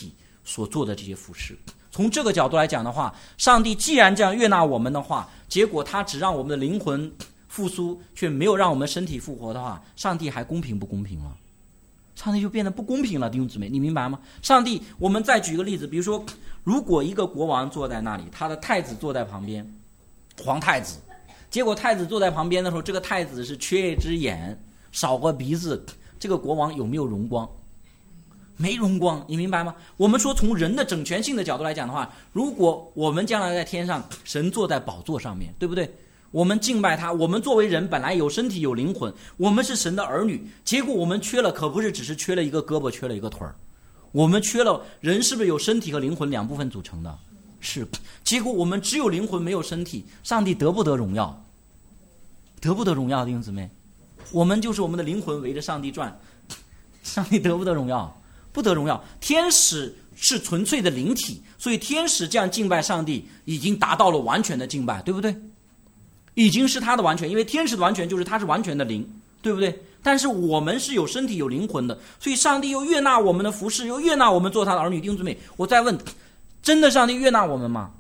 所做的这些服事。从这个角度来讲的话，上帝既然这样悦纳我们的话，结果他只让我们的灵魂复苏，却没有让我们身体复活的话，上帝还公平不公平了？上帝就变得不公平了，弟兄姊妹，你明白吗？上帝，我们再举个例子，比如说，如果一个国王坐在那里，他的太子坐在旁边，皇太子，结果太子坐在旁边的时候，这个太子是缺一只眼，少个鼻子，这个国王有没有荣光？没荣光，你明白吗？我们说从人的整全性的角度来讲的话，如果我们将来在天上，神坐在宝座上面，对不对？我们敬拜他，我们作为人本来有身体有灵魂，我们是神的儿女，结果我们缺了，可不是只是缺了一个胳膊缺了一个腿儿，我们缺了，人是不是有身体和灵魂两部分组成的？是。结果我们只有灵魂没有身体，上帝得不得荣耀？得不得荣耀，弟兄姊妹？我们就是我们的灵魂围着上帝转，上帝得不得荣耀？不得荣耀。天使是纯粹的灵体，所以天使这样敬拜上帝已经达到了完全的敬拜，对不对？已经是他的完全，因为天使的完全就是他是完全的灵，对不对？但是我们是有身体有灵魂的，所以上帝又悦纳我们的服事，又悦纳我们做他的儿女。弟兄姊妹，我再问，真的上帝悦纳我们吗？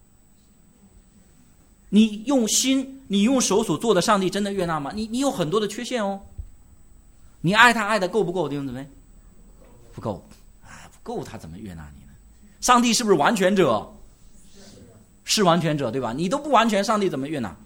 你用心你用手所做的，上帝真的悦纳吗？你有很多的缺陷哦。你爱他爱的够不够，弟兄姊妹？不够，不够，他怎么悦纳你呢？上帝是不是完全者？是完全者，对吧？你都不完全，上帝怎么悦纳？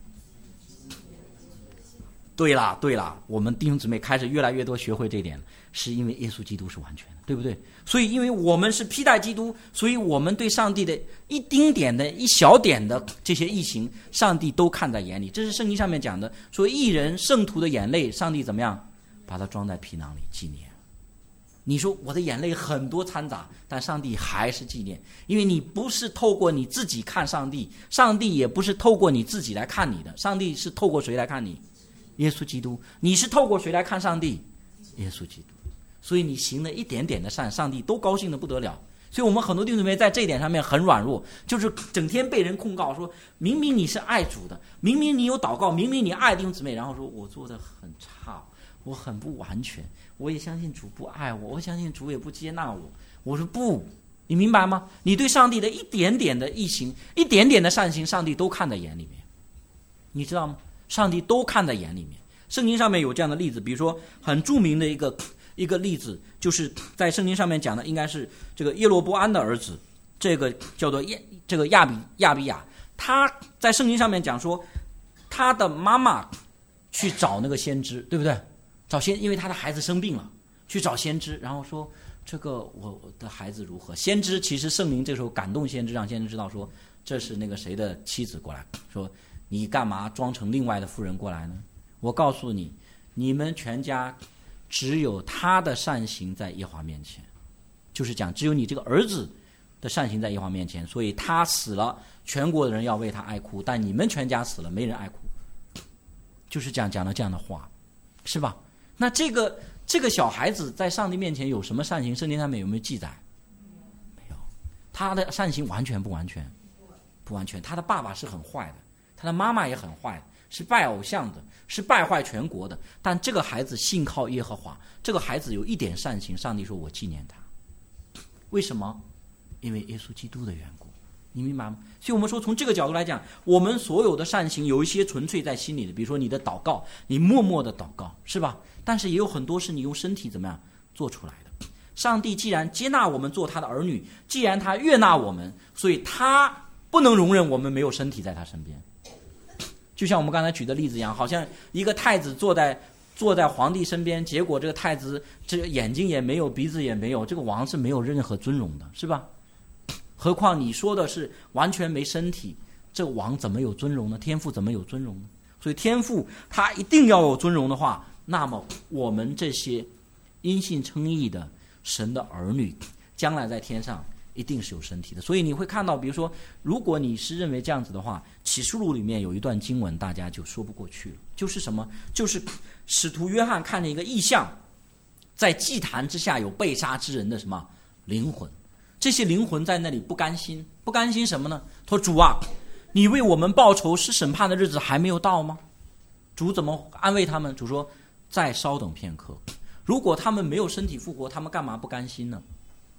对啦，我们弟兄姊妹开始越来越多学会这一点，是因为耶稣基督是完全的，对不对？所以因为我们是披戴基督，所以我们对上帝的一丁点的一小点的这些异行，上帝都看在眼里。这是圣经上面讲的，说义人圣徒的眼泪，上帝怎么样把它装在皮囊里纪念。你说我的眼泪很多掺杂，但上帝还是纪念，因为你不是透过你自己看上帝，上帝也不是透过你自己来看你的，上帝是透过谁来看你？耶稣基督。你是透过谁来看上帝？耶稣基督。所以你行了一点点的善，上帝都高兴得不得了。所以我们很多弟兄姊妹在这一点上面很软弱，就是整天被人控告说，明明你是爱主的，明明你有祷告，明明你爱弟兄姊妹，然后说我做得很差，我很不完全，我也相信主不爱我，我相信主也不接纳我。我说不，你明白吗？你对上帝的一点点的义行，一点点的善行，上帝都看在眼里面，你知道吗？上帝都看在眼里面。圣经上面有这样的例子，比如说很著名的一个例子，就是在圣经上面讲的，应该是这个耶罗波安的儿子，这个叫做亚比亚，他在圣经上面讲说，他的妈妈去找那个先知，对不对？因为他的孩子生病了，去找先知，然后说这个我的孩子如何？先知其实圣灵这时候感动先知，让先知知道说这是那个谁的妻子过来，说你干嘛装成另外的妇人过来呢？我告诉你，你们全家只有他的善行在耶和华面前，就是讲只有你这个儿子的善行在耶和华面前，所以他死了，全国的人要为他哀哭，但你们全家死了，没人哀哭，就是讲了这样的话，是吧？那这个小孩子在上帝面前有什么善行？圣经上面有没有记载？没有。他的善行完全不完全？不完全。他的爸爸是很坏的，他的妈妈也很坏，是拜偶像的，是败坏全国的。但这个孩子信靠耶和华，这个孩子有一点善行，上帝说我纪念他。为什么？因为耶稣基督的缘故。你明白吗？所以我们说从这个角度来讲，我们所有的善行有一些纯粹在心里的，比如说你的祷告，你默默的祷告，是吧？但是也有很多是你用身体怎么样做出来的。上帝既然接纳我们做他的儿女，既然他悦纳我们，所以他不能容忍我们没有身体在他身边。就像我们刚才举的例子一样，好像一个太子坐在皇帝身边，结果这个太子这个眼睛也没有，鼻子也没有，这个王是没有任何尊荣的，是吧？何况你说的是完全没身体，这个王怎么有尊荣呢？天父怎么有尊荣呢？所以天父他一定要有尊荣的话，那么我们这些因信称义的神的儿女，将来在天上一定是有身体的。所以你会看到，比如说如果你是认为这样子的话，启示录里面有一段经文大家就说不过去了，就是什么？就是使徒约翰看见一个异象，在祭坛之下有被杀之人的什么灵魂，这些灵魂在那里不甘心，不甘心什么呢？他说主啊，你为我们报仇，是审判的日子还没有到吗？主怎么安慰他们？主说再稍等片刻，如果他们没有身体复活，他们干嘛不甘心呢？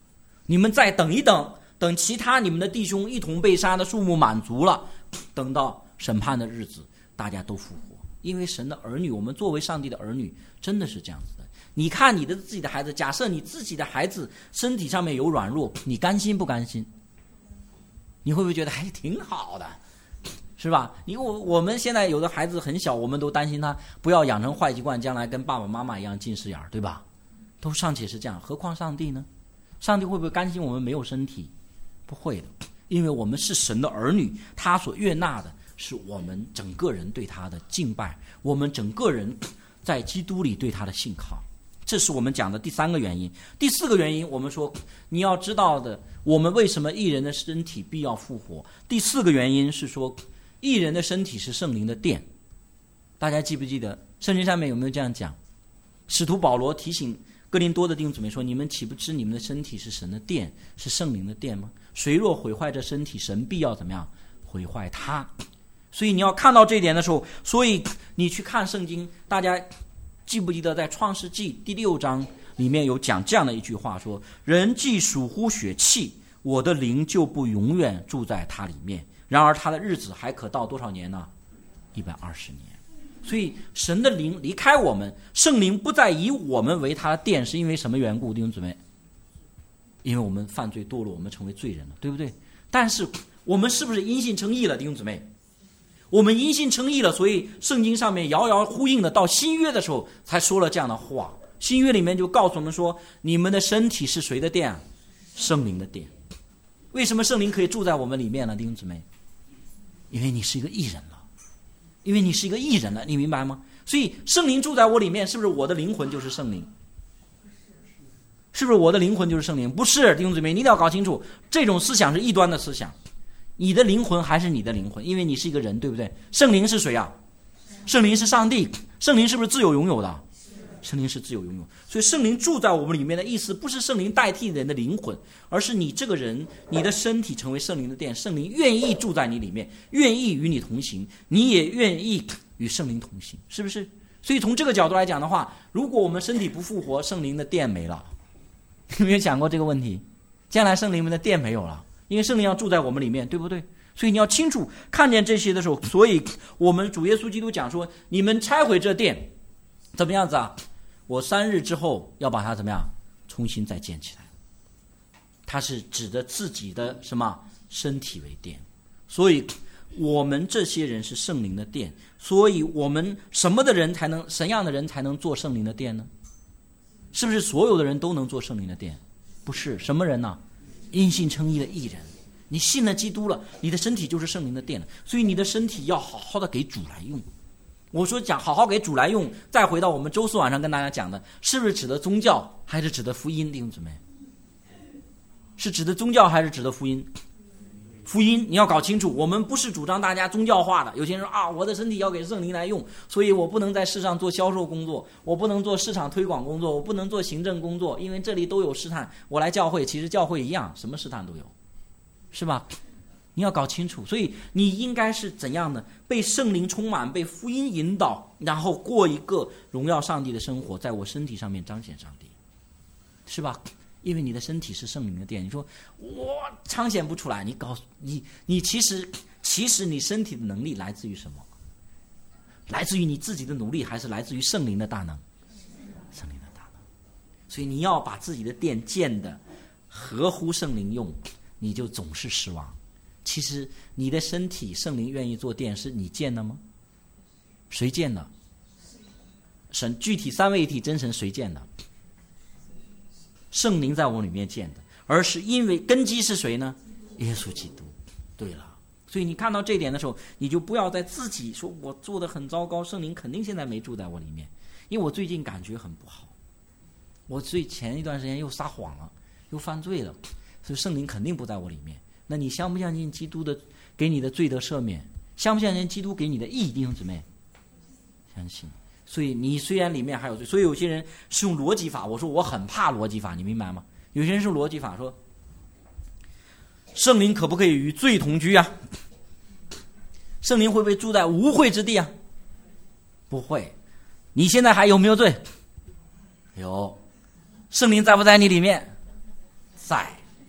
你们再等一等，等其他你们的弟兄一同被杀的数目满足了，等到审判的日子，大家都复活。因为神的儿女，我们作为上帝的儿女，真的是这样子的。你看你的自己的孩子，假设你自己的孩子身体上面有软弱，你甘心不甘心？你会不会觉得还挺好的，是吧？我们现在有的孩子很小，我们都担心他不要养成坏习惯，将来跟爸爸妈妈一样近视眼，对吧？都尚且是这样，何况上帝呢？上帝会不会甘心我们没有身体？不会的，因为我们是神的儿女，他所悦纳的是我们整个人对他的敬拜，我们整个人在基督里对他的信靠。这是我们讲的第3个原因。第4个原因，我们说你要知道的，我们为什么义人的身体必要复活。第4个原因是说，义人的身体是圣灵的殿。大家记不记得圣经上面有没有这样讲？使徒保罗提醒哥林多的弟兄姊妹说，你们岂不知你们的身体是神的殿，是圣灵的殿吗？谁若毁坏这身体，神必要怎么样毁坏他。所以你要看到这一点的时候，所以你去看圣经，大家记不记得在创世纪第6章里面有讲这样的一句话，说人既属乎血气，我的灵就不永远住在他里面，然而他的日子还可到多少年呢？120年。所以神的灵离开我们，圣灵不再以我们为他的殿，是因为什么缘故？弟兄姊妹，因为我们犯罪堕落，我们成为罪人了，对不对？但是我们是不是因信称义了？弟兄姊妹，我们因信称义了，所以圣经上面遥遥呼应的，到新约的时候才说了这样的话。新约里面就告诉我们说，你们的身体是谁的殿？圣灵的殿。为什么圣灵可以住在我们里面呢？弟兄姊妹，因为你是一个义人了，因为你是一个义人了，你明白吗？所以圣灵住在我里面，是不是我的灵魂就是圣灵？是不是我的灵魂就是圣灵？不是，弟兄姊妹，你一定要搞清楚，这种思想是异端的思想。你的灵魂还是你的灵魂，因为你是一个人，对不对？圣灵是谁啊？圣灵是上帝。圣灵是不是自由拥有的？圣灵是自由拥有。所以圣灵住在我们里面的意思，不是圣灵代替人的灵魂，而是你这个人，你的身体成为圣灵的殿，圣灵愿意住在你里面，愿意与你同行，你也愿意与圣灵同行，是不是？所以从这个角度来讲的话，如果我们身体不复活，圣灵的殿没了。有没有想过这个问题？将来圣灵们的殿没有了，因为圣灵要住在我们里面，对不对？所以你要清楚看见这些的时候，所以我们主耶稣基督讲说，你们拆毁这殿怎么样子啊？我3日之后要把它怎么样重新再建起来。他是指着自己的什么身体为殿，所以我们这些人是圣灵的殿。所以我们什么样的人才能做圣灵的殿呢？是不是所有的人都能做圣灵的殿？不是，什么人呢？因信称义的义人。你信了基督了，你的身体就是圣灵的殿了。所以你的身体要好好的给主来用。我说讲好好给主来用，再回到我们周4晚上跟大家讲的，是不是指的宗教还是指的福音？弟兄姊妹，是指的宗教还是指的福音？福音你要搞清楚，我们不是主张大家宗教化的。有些人说啊，我的身体要给圣灵来用，所以我不能在世上做销售工作，我不能做市场推广工作，我不能做行政工作，因为这里都有试探，我来教会，其实教会一样，什么试探都有，是吧？你要搞清楚，所以你应该是怎样的？被圣灵充满，被福音引导，然后过一个荣耀上帝的生活，在我身体上面彰显上帝，是吧？因为你的身体是圣灵的殿。你说我彰显不出来，你其实你身体的能力来自于什么？来自于你自己的努力，还是来自于圣灵的大能？圣灵的大能。所以你要把自己的殿建的合乎圣灵用，你就总是失望。其实你的身体圣灵愿意做殿，是你建的吗？谁建的？神，具体3位一体真神谁建的？圣灵在我里面建的，而是因为根基是谁呢？耶稣基督。对了，所以你看到这一点的时候，你就不要再自己说我做得很糟糕，圣灵肯定现在没住在我里面，因为我最近感觉很不好，我前一段时间又撒谎了，又犯罪了，所以圣灵肯定不在我里面。那你相不相信基督的给你的罪得赦免？相不相信基督给你的义？弟兄姊妹，相信。所以你虽然里面还有罪，所以有些人是用逻辑法。我说我很怕逻辑法，你明白吗？有些人是用逻辑法说，圣灵可不可以与罪同居啊？圣灵会不会住在无秽之地啊？不会。你现在还有没有罪？有。圣灵在不在你里面？在。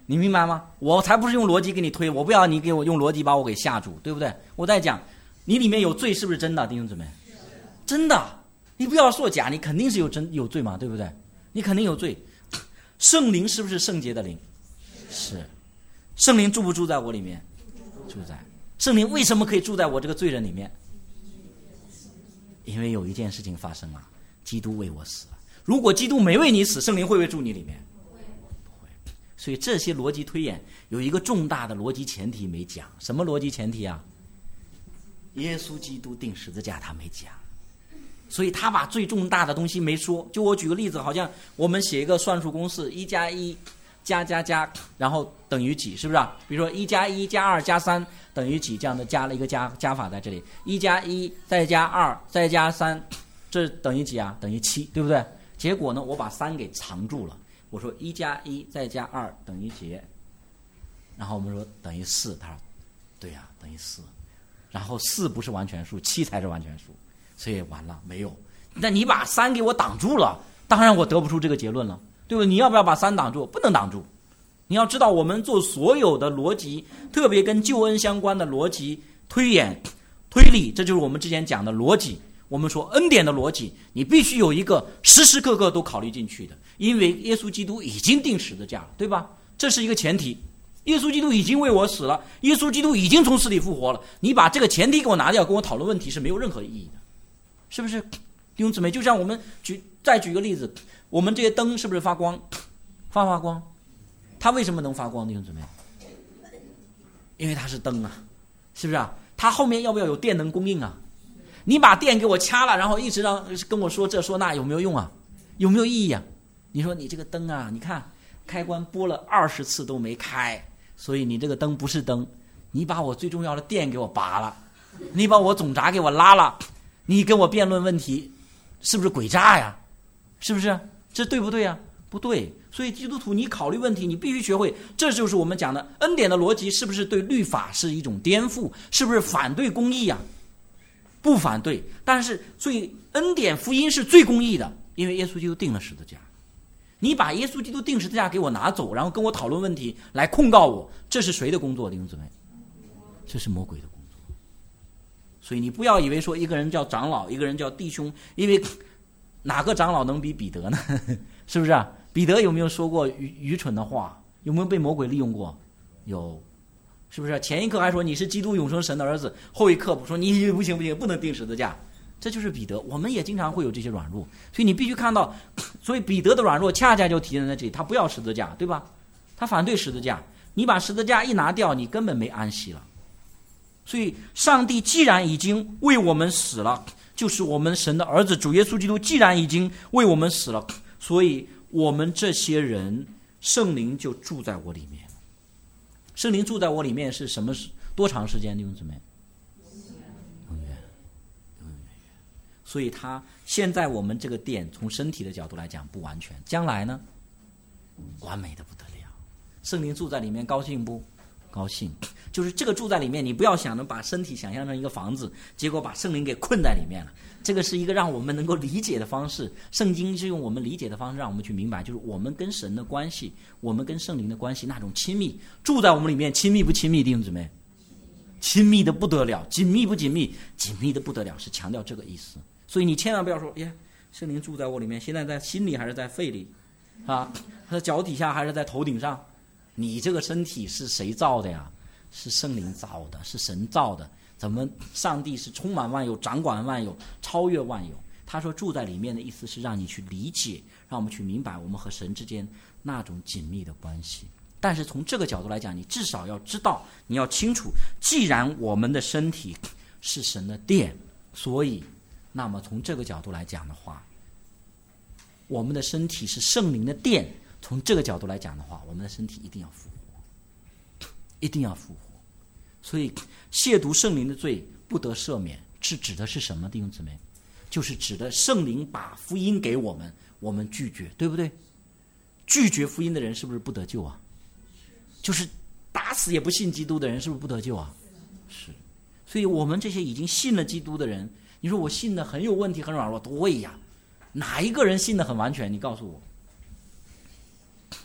你明白吗？我才不是用逻辑给你推，我不要你给我用逻辑把我给吓住，对不对？我在讲你里面有罪是不是真的，弟兄姊妹？真的，你不要说假，你肯定是有罪嘛，对不对？你肯定有罪。圣灵是不是圣洁的灵？是。圣灵住不住在我里面？住在。圣灵为什么可以住在我这个罪人里面？因为有一件事情发生了，基督为我死了。如果基督没为你死，圣灵会不会住你里面？不会。所以这些逻辑推演有一个重大的逻辑前提没讲。什么逻辑前提啊？耶稣基督钉十字架他没讲，所以他把最重大的东西没说。就我举个例子，好像我们写一个算术公式，1+1加，然后等于几，是不是啊？比如说1+1加2加3等于几，这样的加了一个加法在这里，1+1再加2再加3，这等于几啊？等于7，对不对？结果呢，我把3给藏住了，我说1+1再加2等于几？然后我们说等于4，他说对呀，等于4。然后4不是完全数，7才是完全数，所以完了没有。那你把3给我挡住了，当然我得不出这个结论了，对不对？你要不要把3挡住？不能挡住。你要知道，我们做所有的逻辑，特别跟救恩相关的逻辑推演、推理，这就是我们之前讲的逻辑。我们说恩典的逻辑，你必须有一个时时刻刻都考虑进去的，因为耶稣基督已经钉十字架了，对吧？这是一个前提。耶稣基督已经为我死了，耶稣基督已经从死里复活了。你把这个前提给我拿掉，跟我讨论问题是没有任何意义的，是不是？弟兄姊妹，就像我们再举个例子，我们这些灯是不是发光？发光，它为什么能发光？弟兄姊妹，因为它是灯啊，是不是啊？它后面要不要有电能供应啊？你把电给我掐了，然后一直跟我说这说那，有没有用啊？有没有意义啊？你说你这个灯啊，你看开关拨了20次都没开，所以你这个灯不是灯。你把我最重要的电给我拔了，你把我总闸给我拉了，你跟我辩论问题，是不是诡诈呀？是不是？这对不对呀？不对。所以基督徒你考虑问题，你必须学会，这就是我们讲的恩典的逻辑，是不是对律法是一种颠覆？是不是反对公义呀？不反对。但是所以恩典福音是最公义的，因为耶稣基督钉了十字架。你把耶稣基督钉十字架给我拿走，然后跟我讨论问题来控告我，这是谁的工作？弟兄姊妹，这是魔鬼的工作。所以你不要以为说一个人叫长老，一个人叫弟兄，因为哪个长老能比彼得呢？是不是啊？彼得有没有说过愚蠢的话？有没有被魔鬼利用过？有，是不是？前一刻还说你是基督永生神的儿子，后一刻说你不行，不能钉十字架。这就是彼得。我们也经常会有这些软弱，所以你必须看到，所以彼得的软弱恰恰就体现在这里，他不要十字架，对吧？他反对十字架，你把十字架一拿掉，你根本没安息了。所以上帝既然已经为我们死了，就是我们神的儿子主耶稣基督既然已经为我们死了，所以我们这些人圣灵就住在我里面。圣灵住在我里面是什么？多长时间？弟兄姊妹，永远。所以他现在我们这个殿从身体的角度来讲不完全，将来呢完美的不得了。圣灵住在里面高兴不高兴？就是这个住在里面，你不要想着把身体想象成一个房子，结果把圣灵给困在里面了。这个是一个让我们能够理解的方式，圣经是用我们理解的方式让我们去明白，就是我们跟神的关系，我们跟圣灵的关系那种亲密，住在我们里面亲密不亲密？弟兄姊妹，亲密的不得了。紧密不紧密？紧密的不得了，是强调这个意思。所以你千万不要说圣灵住在我里面，现在在心里还是在肺里啊？他在脚底下还是在头顶上？你这个身体是谁造的呀？是圣灵造的，是神造的。怎么上帝是充满万有，掌管万有，超越万有？他说住在里面的意思是让你去理解，让我们去明白我们和神之间那种紧密的关系。但是从这个角度来讲，你至少要知道，你要清楚，既然我们的身体是神的殿，所以那么从这个角度来讲的话，我们的身体是圣灵的殿，从这个角度来讲的话，我们的身体一定要复活，一定要复活。所以亵渎圣灵的罪不得赦免，是指的是什么？弟兄姊妹，就是指的圣灵把福音给我们，我们拒绝，对不对？拒绝福音的人是不是不得救啊？就是打死也不信基督的人是不是不得救啊？是。所以我们这些已经信了基督的人，你说我信的很有问题很软弱，对呀，哪一个人信的很完全？你告诉我，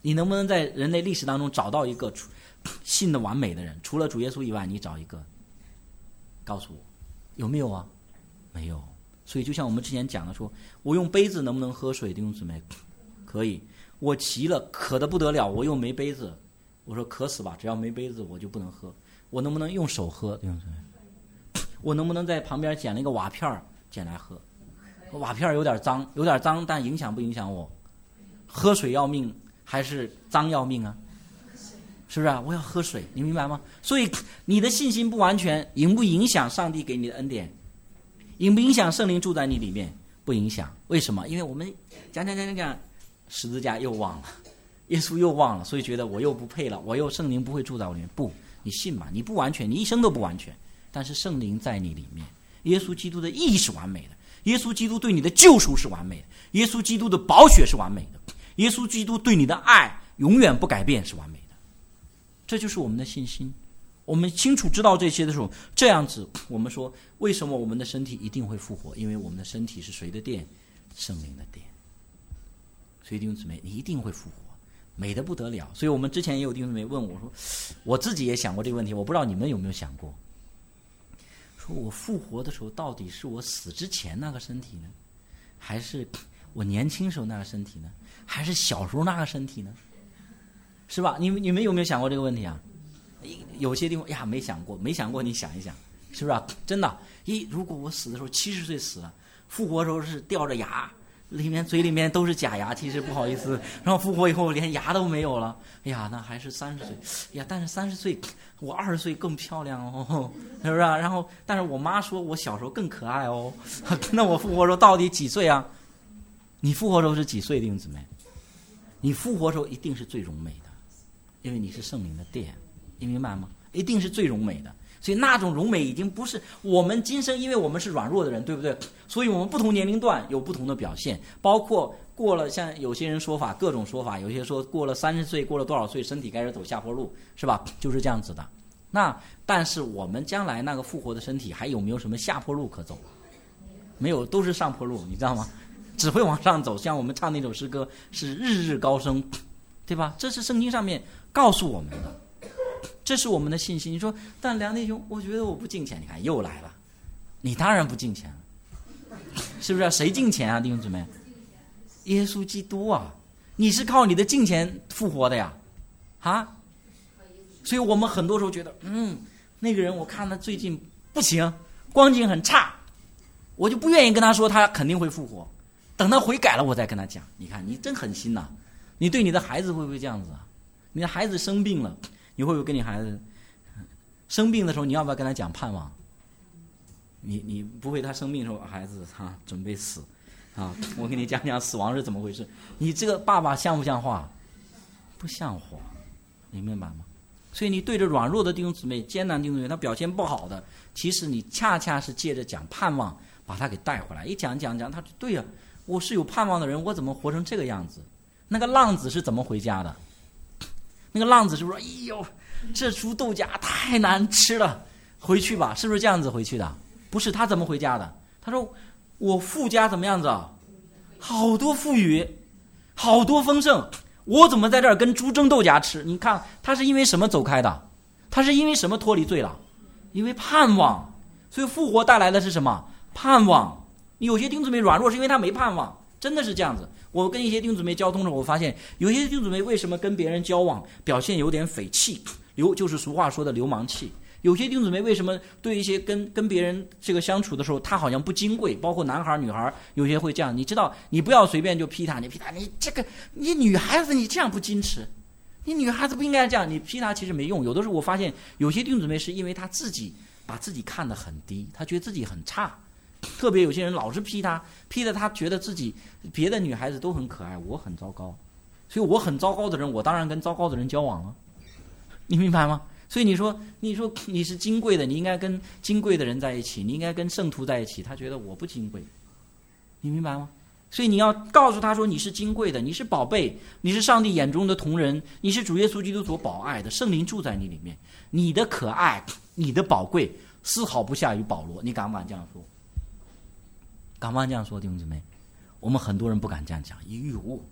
你能不能在人类历史当中找到一个信的完美的人？除了主耶稣以外，你找一个，告诉我，有没有啊？没有。所以就像我们之前讲的说，我用杯子能不能喝水？弟兄姊妹，可以。我急了，渴得不得了，我又没杯子，我说渴死吧，只要没杯子我就不能喝。我能不能用手喝？弟兄姊妹，我能不能在旁边捡了一个瓦片捡来喝？瓦片有点脏，但影响不影响我？喝水要命还是脏要命啊？是不是啊？我要喝水，你明白吗？所以你的信心不完全，影不影响上帝给你的恩典？影不影响圣灵住在你里面？不影响。为什么？因为我们讲，十字架又忘了，耶稣又忘了，所以觉得我又不配了，我又圣灵不会住在我里面。不，你信吧，你不完全，你一生都不完全，但是圣灵在你里面。耶稣基督的义是完美的，耶稣基督对你的救赎是完美的，耶稣基督的宝血是完美的，耶稣基督对你的爱永远不改变是完美的。这就是我们的信心。我们清楚知道这些的时候，这样子我们说，为什么我们的身体一定会复活？因为我们的身体是谁的殿？圣灵的殿。所以弟兄姊妹，你一定会复活，美得不得了。所以我们之前也有弟兄姊妹问我说，我自己也想过这个问题，我不知道你们有没有想过，说我复活的时候到底是我死之前那个身体呢，还是我年轻时候那个身体呢，还是小时候那个身体呢？是吧？你们有没有想过这个问题啊？有些地方呀没想过，你想一想，是不是啊？真的，如果我死的时候70岁死了，复活的时候是掉着牙，嘴里面都是假牙，其实不好意思，然后复活以后连牙都没有了，哎呀，那还是30岁，呀，但是30岁我20岁更漂亮哦，是不是啊？然后但是我妈说我小时候更可爱哦，那我复活的时候到底几岁啊？你复活的时候是几岁，弟兄姊妹？你复活的时候一定是最荣美的，因为你是圣灵的殿，你明白吗？一定是最荣美的。所以那种荣美已经不是我们今生，因为我们是软弱的人，对不对？所以我们不同年龄段有不同的表现，包括过了，像有些人说法，各种说法，有些说过了30岁，过了多少岁，身体开始走下坡路，是吧？就是这样子的。那但是我们将来那个复活的身体还有没有什么下坡路可走？没有，都是上坡路，你知道吗？只会往上走。像我们唱那首诗歌是日日高升，对吧？这是圣经上面告诉我们的。这是我们的信心。你说，但梁弟兄，我觉得我不敬虔。你看又来了，你当然不敬虔了，是不是啊？谁敬虔啊，弟兄姊妹？耶稣基督啊！你是靠你的敬虔复活的呀，啊！所以我们很多时候觉得，那个人我看他最近不行，光景很差，我就不愿意跟他说他肯定会复活，等他悔改了我再跟他讲。你看你真狠心呐！你对你的孩子会不会这样子啊？你的孩子生病了，你会不会跟你孩子生病的时候，你要不要跟他讲盼望？你不会，他生病的时候，孩子他准备死啊！我跟你讲讲死亡是怎么回事。你这个爸爸像不像话？不像话，你明白吗？所以你对着软弱的弟兄姊妹、艰难弟兄姊妹，他表现不好的，其实你恰恰是借着讲盼望，把他给带回来。一讲，他就对呀，我是有盼望的人，我怎么活成这个样子？那个浪子是怎么回家的？那个浪子是不是说，哎呦，这猪豆荚太难吃了，回去吧，是不是这样子回去的？不是，他怎么回家的？他说我父家怎么样子啊？好多富裕，好多丰盛，我怎么在这儿跟猪争豆荚吃？你看他是因为什么走开的？他是因为什么脱离罪了？因为盼望。所以复活带来的是什么？盼望。有些弟兄姊妹软弱是因为他没盼望，真的是这样子。我跟一些弟兄姊妹交通的时候，我发现有些弟兄姊妹为什么跟别人交往表现有点匪气，就是俗话说的流氓气。有些弟兄姊妹为什么对一些跟别人这个相处的时候，他好像不金贵，包括男孩女孩，有些会这样。你知道，你不要随便就批他，你这个你女孩子你这样不矜持，你女孩子不应该这样，你批他其实没用。有的时候我发现有些弟兄姊妹是因为他自己把自己看得很低，他觉得自己很差。特别有些人老是批他，批的他觉得自己别的女孩子都很可爱，我很糟糕，所以我很糟糕的人，我当然跟糟糕的人交往了，你明白吗？所以你说你是金贵的，你应该跟金贵的人在一起，你应该跟圣徒在一起，他觉得我不金贵，你明白吗？所以你要告诉他说你是金贵的，你是宝贝，你是上帝眼中的同人，你是主耶稣基督所宝爱的，圣灵住在你里面，你的可爱，你的宝贵丝毫不下于保罗。你敢不敢这样说？敢不敢这样说，弟兄姊妹？我们很多人不敢这样讲。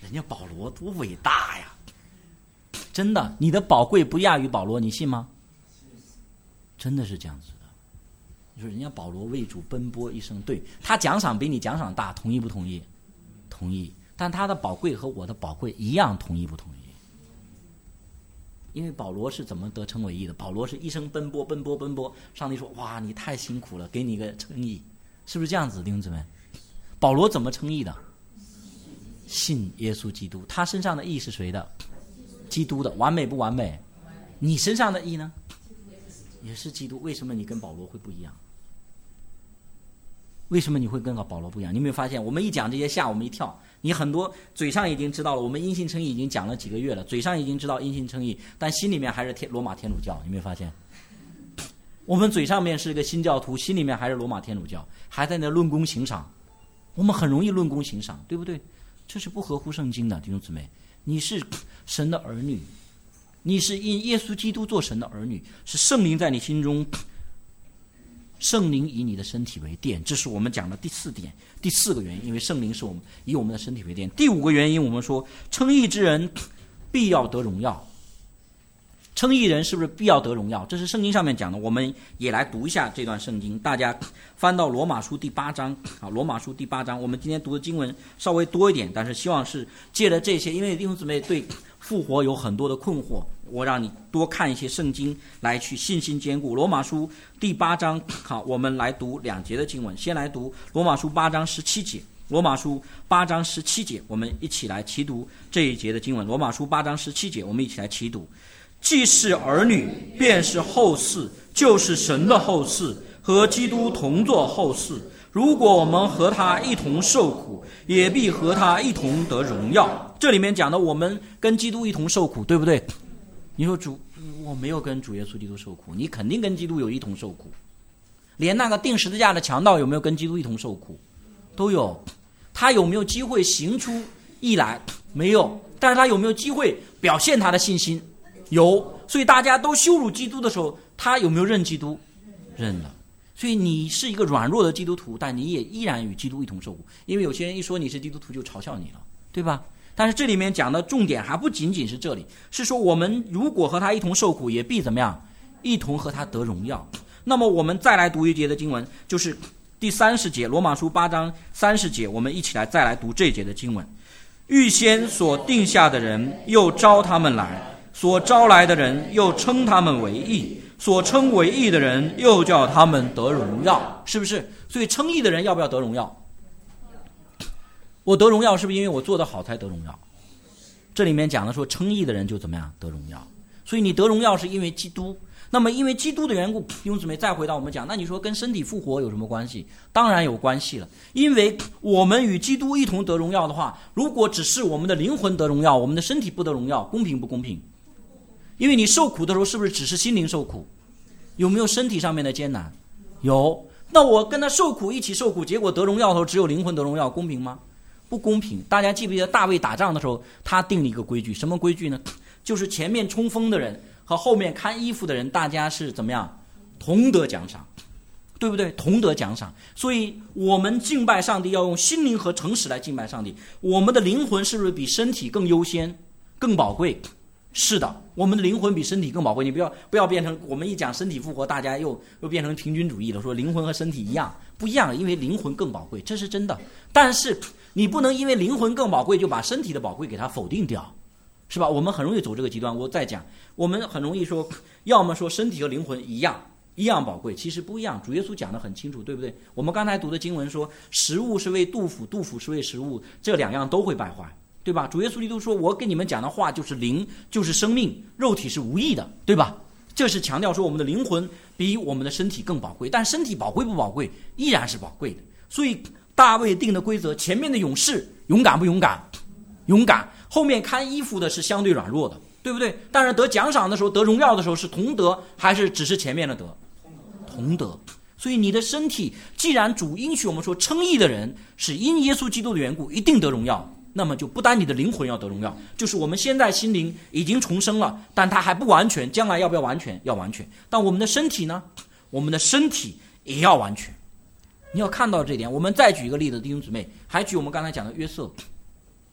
人家保罗多伟大呀！真的，你的宝贵不亚于保罗，你信吗？真的是这样子的。你说人家保罗为主奔波一生，对，他奖赏比你奖赏大，同意不同意？同意。但他的宝贵和我的宝贵一样，同意不同意？因为保罗是怎么得称为义的？保罗是一生奔波。上帝说：“哇，你太辛苦了，给你一个称义。”是不是这样子，弟兄姊妹？保罗怎么称义的？信耶稣基督。他身上的义是谁的？基督的。完美不完美？你身上的义呢？也是基督。为什么你跟保罗会不一样？为什么你会跟保罗不一样？你有没有发现，我们一讲这些吓我们一跳，你很多嘴上已经知道了，我们因信称义已经讲了几个月了，嘴上已经知道因信称义，但心里面还是罗马天主教。你有没有发现？我们嘴上面是个新教徒，心里面还是罗马天主教，还在那论功行赏。我们很容易论功行赏，对不对？这是不合乎圣经的，弟兄姊妹。你是神的儿女，你是因耶稣基督做神的儿女，是圣灵在你心中，圣灵以你的身体为殿，这是我们讲的第四个原因，因为圣灵是我们以我们的身体为殿。第5个原因，我们说称义之人必要得荣耀。称义人是不是必要得荣耀？这是圣经上面讲的，我们也来读一下这段圣经。大家翻到罗马书第8章啊，罗马书第8章，我们今天读的经文稍微多一点，但是希望是借着这些，因为弟兄姊妹对复活有很多的困惑，我让你多看一些圣经来去信心坚固。罗马书第8章，好，我们来读2节的经文，先来读罗马书8章17节。罗马书8章17节，我们一起来齐读这一节的经文。罗马书8章17节，我们一起来齐读。既是儿女，便是后嗣，就是神的后嗣，和基督同作后嗣。如果我们和他一同受苦，也必和他一同得荣耀。这里面讲的我们跟基督一同受苦，对不对？你说主，我没有跟主耶稣基督受苦，你肯定跟基督有一同受苦。连那个钉十字架的强盗有没有跟基督一同受苦？都有。他有没有机会行出义来？没有。但是他有没有机会表现他的信心？有。所以大家都羞辱基督的时候，他有没有认基督？认了。所以你是一个软弱的基督徒，但你也依然与基督一同受苦。因为有些人一说你是基督徒就嘲笑你了，对吧？但是这里面讲的重点还不仅仅是这里，是说我们如果和他一同受苦，也必怎么样？一同和他得荣耀。那么我们再来读一节的经文，就是第30节，罗马书8章30节，我们一起来再来读这节的经文。预先所定下的人，又招他们来；所招来的人，又称他们为义；所称为义的人，又叫他们得荣耀。是不是？所以称义的人要不要得荣耀？我得荣耀是不是因为我做得好才得荣耀？这里面讲的说称义的人就怎么样得荣耀。所以你得荣耀是因为基督。那么因为基督的缘故，弟兄姊妹再回到我们讲，那你说跟身体复活有什么关系？当然有关系了。因为我们与基督一同得荣耀的话，如果只是我们的灵魂得荣耀，我们的身体不得荣耀，公平不公平？因为你受苦的时候是不是只是心灵受苦？有没有身体上面的艰难？有。那我跟他受苦，一起受苦，结果得荣耀的时候只有灵魂得荣耀，公平吗？不公平。大家记不记得大卫打仗的时候，他定了一个规矩，什么规矩呢？就是前面冲锋的人和后面看衣服的人，大家是怎么样？同得奖赏，对不对？同得奖赏。所以我们敬拜上帝要用心灵和诚实来敬拜上帝。我们的灵魂是不是比身体更优先、更宝贵？是的，我们的灵魂比身体更宝贵。你不要变成我们一讲身体复活，大家又变成平均主义了，说灵魂和身体一样，不一样，因为灵魂更宝贵，这是真的。但是你不能因为灵魂更宝贵就把身体的宝贵给它否定掉，是吧？我们很容易走这个极端。我再讲，我们很容易说，要么说身体和灵魂一样宝贵，其实不一样。主耶稣讲得很清楚，对不对？我们刚才读的经文说，食物是为肚腹，肚腹是为食物，这两样都会败坏，对吧？主耶稣基督说，我跟你们讲的话就是灵，就是生命，肉体是无益的，对吧？这是强调说我们的灵魂比我们的身体更宝贵，但身体宝贵不宝贵？依然是宝贵的。所以大卫定的规则，前面的勇士勇敢不勇敢？勇敢。后面看衣服的是相对软弱的，对不对？但是得奖赏的时候，得荣耀的时候是同得，还是只是前面的得？同得。所以你的身体，既然主应许我们说称义的人是因耶稣基督的缘故一定得荣耀，那么就不单你的灵魂要得荣耀，就是我们现在心灵已经重生了，但它还不完全，将来要不要完全？要完全。但我们的身体呢？我们的身体也要完全。你要看到这点。我们再举一个例子，弟兄姊妹，还举我们刚才讲的约瑟。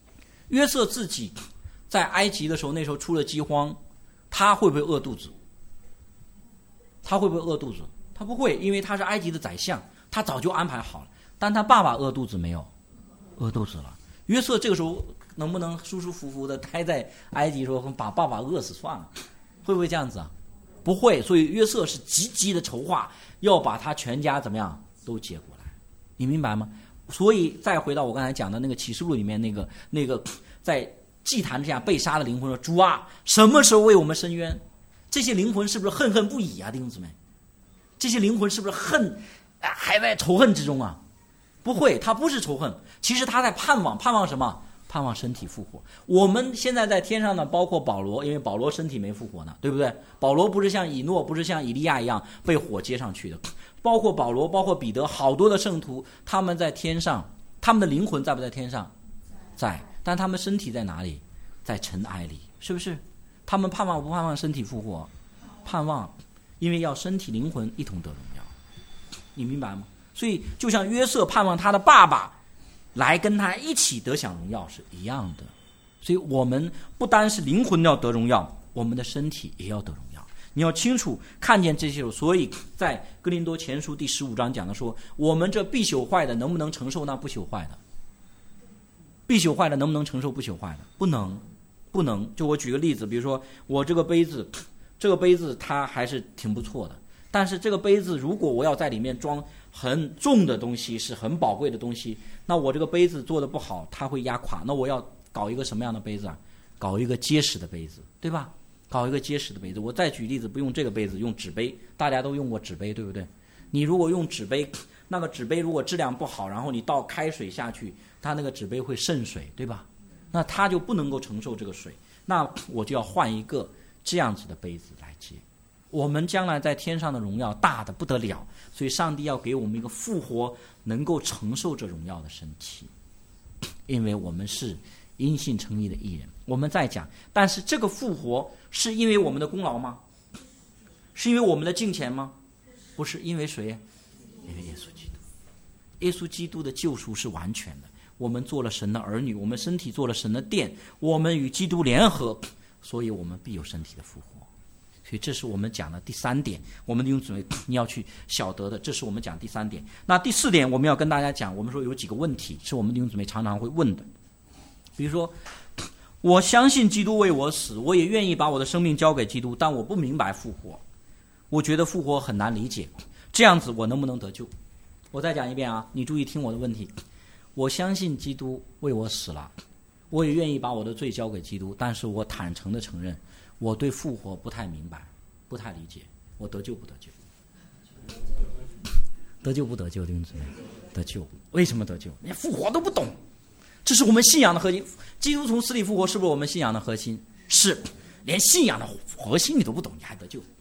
约瑟自己在埃及的时候，那时候出了饥荒，他会不会饿肚子？他会不会饿肚子？他不会，因为他是埃及的宰相，他早就安排好了。但他爸爸饿肚子没有？饿肚子了。约瑟这个时候能不能舒舒服服的待在埃及，说把爸爸饿死算了？会不会这样子啊？不会。所以约瑟是积极的筹划，要把他全家怎么样都接过来，你明白吗？所以再回到我刚才讲的那个启示录里面那个在祭坛之下被杀的灵魂说，主啊，什么时候为我们伸冤？这些灵魂是不是恨恨不已啊？弟兄姊妹，这些灵魂是不是恨还在仇恨之中啊？不会，他不是仇恨，其实他在盼望什么？盼望身体复活。我们现在在天上呢，包括保罗，因为保罗身体没复活呢，对不对？保罗不是像以诺，不是像以利亚一样被火接上去的，包括保罗，包括彼得，好多的圣徒，他们在天上，他们的灵魂在不在天上？在，但他们身体在哪里？在尘埃里，是不是？他们盼望不盼望身体复活？盼望，因为要身体灵魂一同得荣耀，你明白吗？所以就像约瑟盼望他的爸爸来跟他一起得享荣耀是一样的。所以我们不单是灵魂要得荣耀，我们的身体也要得荣耀。你要清楚看见这些。所以在哥林多前书第15章讲的说，我们这必朽坏的能不能承受那不朽坏的？必朽坏的能不能承受不朽坏的？不能。就我举个例子，比如说我这个杯子它还是挺不错的，但是这个杯子如果我要在里面装很重的东西，是很宝贵的东西，那我这个杯子做得不好，它会压垮。那我要搞一个什么样的杯子啊？搞一个结实的杯子，对吧？搞一个结实的杯子。我再举例子，不用这个杯子，用纸杯。大家都用过纸杯，对不对？你如果用纸杯，那个纸杯如果质量不好，然后你倒开水下去，它那个纸杯会渗水，对吧？那它就不能够承受这个水，那我就要换一个这样子的杯子来接。我们将来在天上的荣耀大的不得了，所以上帝要给我们一个复活能够承受这荣耀的身体，因为我们是因信称义的义人。我们再讲，但是这个复活是因为我们的功劳吗？是因为我们的敬虔吗？不是。因为谁？因为耶稣基督。耶稣基督的救赎是完全的，我们做了神的儿女，我们身体做了神的殿，我们与基督联合，所以我们必有身体的复活。所以这是我们讲的第3点，我们弟兄姊妹你要去晓得的，这是我们讲第3点。那第4点我们要跟大家讲，我们说有几个问题是我们弟兄姊妹常常会问的。比如说，我相信基督为我死，我也愿意把我的生命交给基督，但我不明白复活，我觉得复活很难理解，这样子我能不能得救？我再讲一遍啊，你注意听我的问题。我相信基督为我死了，我也愿意把我的罪交给基督，但是我坦诚地承认，我对复活不太明白，不太理解，我得救不得救？得救不得救？弟兄姊妹，得救。为什么得救？连复活都不懂，这是我们信仰的核心。基督从死里复活是不是我们信仰的核心？是。连信仰的核心你都不懂，你还得救？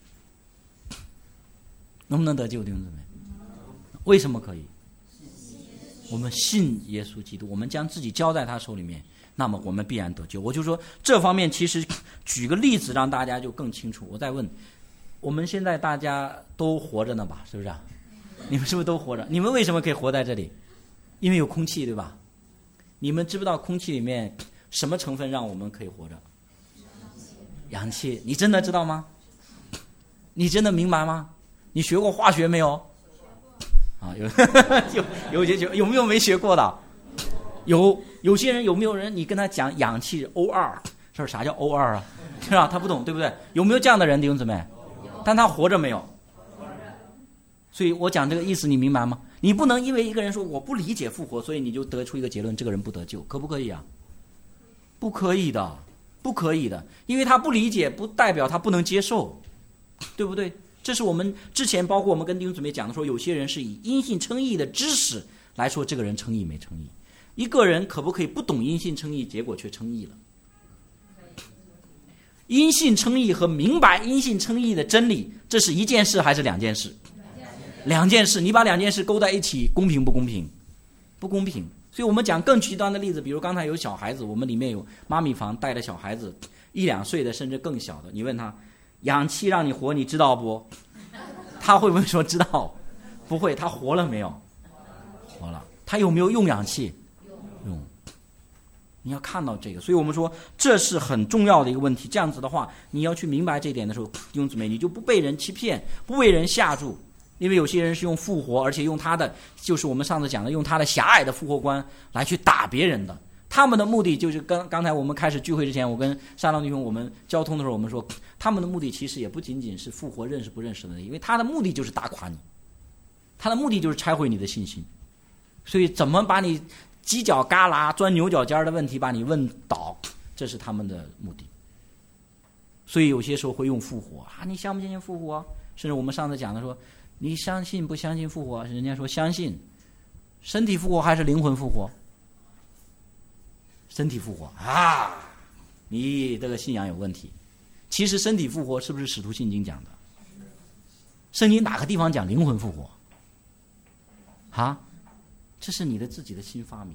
能不能得救？弟兄姊妹，为什么可以？我们信耶稣基督，我们将自己交在他手里面，那么我们必然得救。我就说这方面其实举个例子让大家就更清楚。我再问，我们现在大家都活着呢吧？是不是啊？你们是不是都活着？你们为什么可以活在这里？因为有空气，对吧？你们知不知道空气里面什么成分让我们可以活着？氧气。你真的知道吗？你真的明白吗？你学过化学没有？啊，有没有没学过的？有些人有没有人你跟他讲氧气 O2， 是啥叫 O2 啊？是吧？他不懂，对不对？有没有这样的人，弟兄姊妹？但他活着没有？所以我讲这个意思，你明白吗？你不能因为一个人说我不理解复活，所以你就得出一个结论，这个人不得救，可不可以啊？不可以的，不可以的，因为他不理解，不代表他不能接受，对不对？这是我们之前包括我们跟弟兄姊妹讲的说，有些人是以因信称义的知识来说这个人称义没称义。一个人可不可以不懂因信称义，结果却称义了？因信称义和明白因信称义的真理，这是一件事还是两件事？两件事。你把两件事勾在一起，公平不公平？不公平。所以我们讲更极端的例子，比如刚才有小孩子，我们里面有妈咪房带着小孩子1-2岁的甚至更小的，你问他氧气让你活你知道不？他会不会说知道？不会。他活了没有？活了。他有没有用氧气？用。 你要看到这个，所以我们说这是很重要的一个问题。这样子的话，你要去明白这一点的时候，弟兄姊妹，你就不被人欺骗，不被人吓住。因为有些人是用复活，而且用他的，就是我们上次讲的，用他的狭隘的复活观来去打别人的。他们的目的就是刚才我们开始聚会之前，我跟沙浪弟兄我们交通的时候，我们说他们的目的其实也不仅仅是复活认识不认识的，因为他的目的就是打垮你，他的目的就是拆毁你的信心。所以怎么把你犄角旮旯钻牛角尖的问题把你问倒，这是他们的目的。所以有些时候会用复活啊，你相不相信复活？甚至我们上次讲的说，你相信不相信复活？人家说相信，身体复活还是灵魂复活？身体复活啊，你这个信仰有问题。其实身体复活是不是使徒信经讲的？圣经哪个地方讲灵魂复活？啊，这是你的自己的新发明。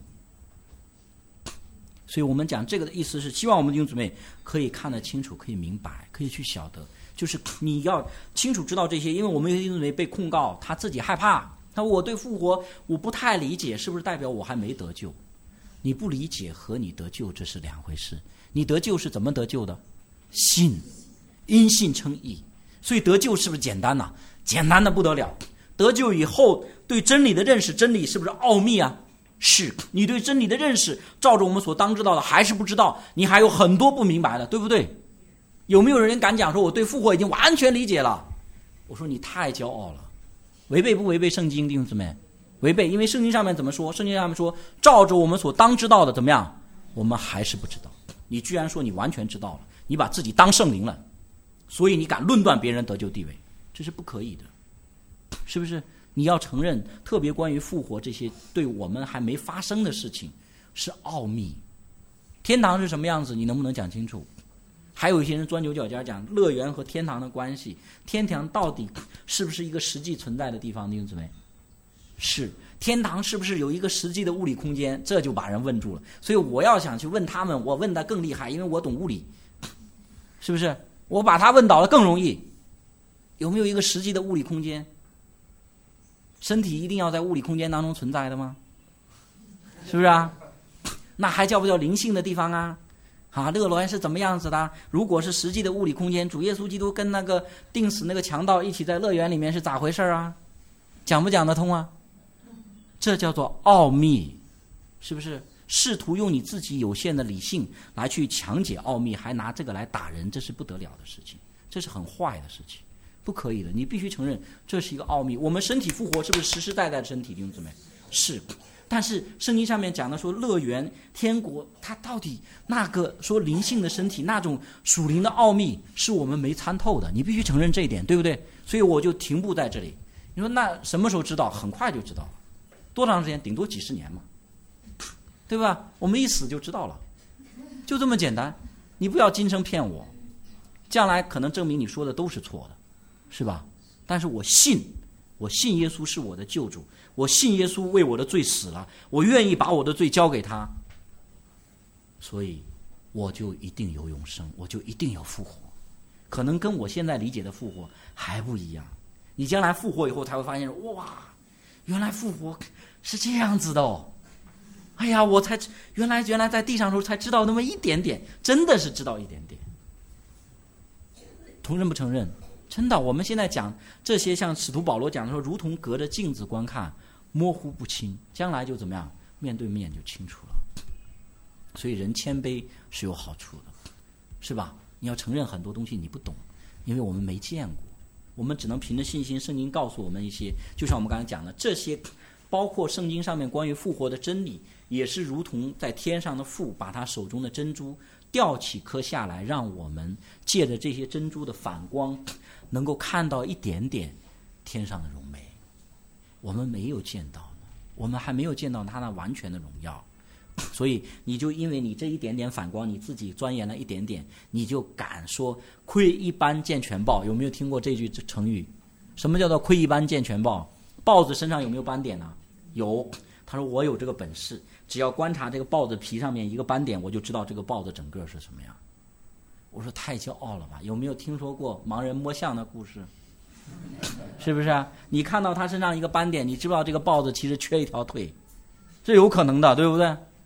所以我们讲这个的意思是希望我们弟兄姊妹可以看得清楚，可以明白，可以去晓得，就是你要清楚知道这些。因为我们有弟兄姊妹被控告，他自己害怕，他说我对复活我不太理解，是不是代表我还没得救？你不理解和你得救这是两回事。你得救是怎么得救的？信，因信称义。所以得救是不是简单呐？简单的不得了。得救以后对真理的认识，真理是不是奥秘啊？是。你对真理的认识照着我们所当知道的还是不知道，你还有很多不明白的，对不对？有没有人敢讲说我对复活已经完全理解了？我说你太骄傲了。违背不违背圣经，弟兄姊妹？违背。因为圣经上面怎么说？圣经上面说照着我们所当知道的怎么样，我们还是不知道。你居然说你完全知道了，你把自己当圣灵了，所以你敢论断别人得救地位，这是不可以的，是不是？你要承认，特别关于复活这些对我们还没发生的事情是奥秘。天堂是什么样子，你能不能讲清楚？还有一些人钻牛角尖讲乐园和天堂的关系，天堂到底是不是一个实际存在的地方？弟兄姊妹，是。天堂是不是有一个实际的物理空间？这就把人问住了。所以我要想去问他们，我问得更厉害，因为我懂物理，是不是？我把他问倒了更容易。有没有一个实际的物理空间？身体一定要在物理空间当中存在的吗？是不是啊？那还叫不叫灵性的地方啊？啊，乐园是怎么样子的？如果是实际的物理空间，主耶稣基督跟那个钉死那个强盗一起在乐园里面是咋回事啊？讲不讲得通啊？这叫做奥秘，是不是？试图用你自己有限的理性来去强解奥秘，还拿这个来打人，这是不得了的事情，这是很坏的事情，不可以的。你必须承认这是一个奥秘。我们身体复活是不是实实在在的身体，弟兄姊妹？是。但是圣经上面讲的说乐园天国，它到底那个说灵性的身体，那种属灵的奥秘是我们没参透的，你必须承认这一点，对不对？所以我就停步在这里。你说那什么时候知道？很快就知道了。多长时间？顶多几十年嘛，对吧？我们一死就知道了，就这么简单。你不要今生骗我，将来可能证明你说的都是错的，是吧？但是我信耶稣是我的救主，我信耶稣为我的罪死了，我愿意把我的罪交给他，所以我就一定有永生，我就一定有复活。可能跟我现在理解的复活还不一样，你将来复活以后才会发现，哇，原来复活是这样子的哦！哎呀，我才原来在地上的时候才知道那么一点点，真的是知道一点点。承认不承认？真的，我们现在讲这些，像使徒保罗讲的说，如同隔着镜子观看，模糊不清，将来就怎么样？面对面就清楚了。所以人谦卑是有好处的，是吧？你要承认很多东西你不懂，因为我们没见过。我们只能凭着信心，圣经告诉我们一些，就像我们刚才讲的，这些包括圣经上面关于复活的真理，也是如同在天上的父把他手中的珍珠吊起颗下来，让我们借着这些珍珠的反光，能够看到一点点天上的荣美。我们没有见到，我们还没有见到他那完全的荣耀。所以你就因为你这一点点反光，你自己钻研了一点点，你就敢说窥一斑见全豹。有没有听过这句成语？什么叫做窥一斑见全豹？豹子身上有没有斑点呢？有。他说我有这个本事，只要观察这个豹子皮上面一个斑点，我就知道这个豹子整个是什么样。我说太骄傲了吧？有没有听说过盲人摸象的故事？是不是啊？你看到他身上一个斑点，你知道这个豹子其实缺一条腿，这有可能的，对不对？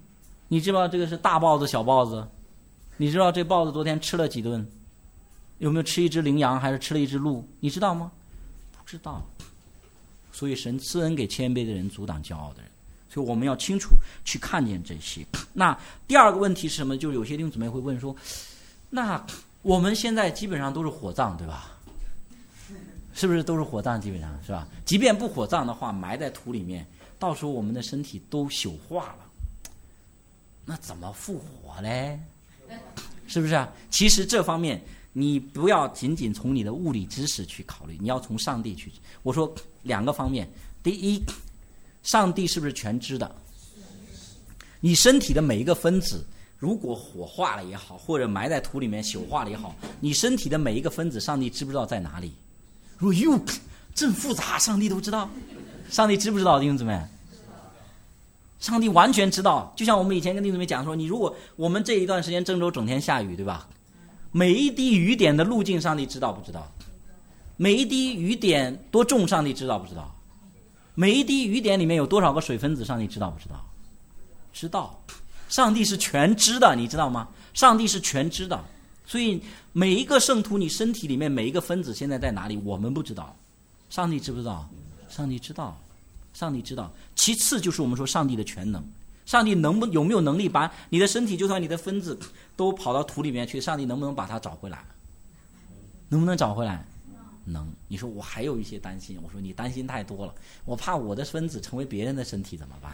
你知道这个是大豹子小豹子？你知道这豹子昨天吃了几顿？有没有吃一只羚羊还是吃了一只鹿？你知道吗？不知道。所以神赐恩给谦卑的人，阻挡骄傲的人。所以我们要清楚去看见这些。那第二个问题是什么？就是有些弟兄姊妹会问说，那我们现在基本上都是火葬，对吧？是不是都是火葬？基本上是吧？即便不火葬的话，埋在土里面，到时候我们的身体都朽化了，那怎么复活嘞？是不是啊？其实这方面你不要仅仅从你的物理知识去考虑，你要从上帝去。我说两个方面，第一，上帝是不是全知的？你身体的每一个分子，如果火化了也好，或者埋在土里面朽化了也好，你身体的每一个分子，上帝知不知道在哪里？说哟，这么复杂，上帝都知道。上帝知不知道弟兄姊妹？上帝完全知道。就像我们以前跟弟兄姊妹讲说，你如果我们这一段时间郑州整天下雨，对吧？每一滴雨点的路径，上帝知道不知道？每一滴雨点多重，上帝知道不知道？每一滴雨点里面有多少个水分子，上帝知道不知道？知道。上帝是全知的，你知道吗？上帝是全知的。所以每一个圣徒，你身体里面每一个分子现在在哪里，我们不知道。上帝知不知道？上帝知道。上帝知道。其次就是我们说上帝的全能。上帝有没有能力把你的身体，就算你的分子都跑到土里面去，上帝能不能把它找回来？能不能找回来？能。你说我还有一些担心，我说你担心太多了，我怕我的分子成为别人的身体怎么办？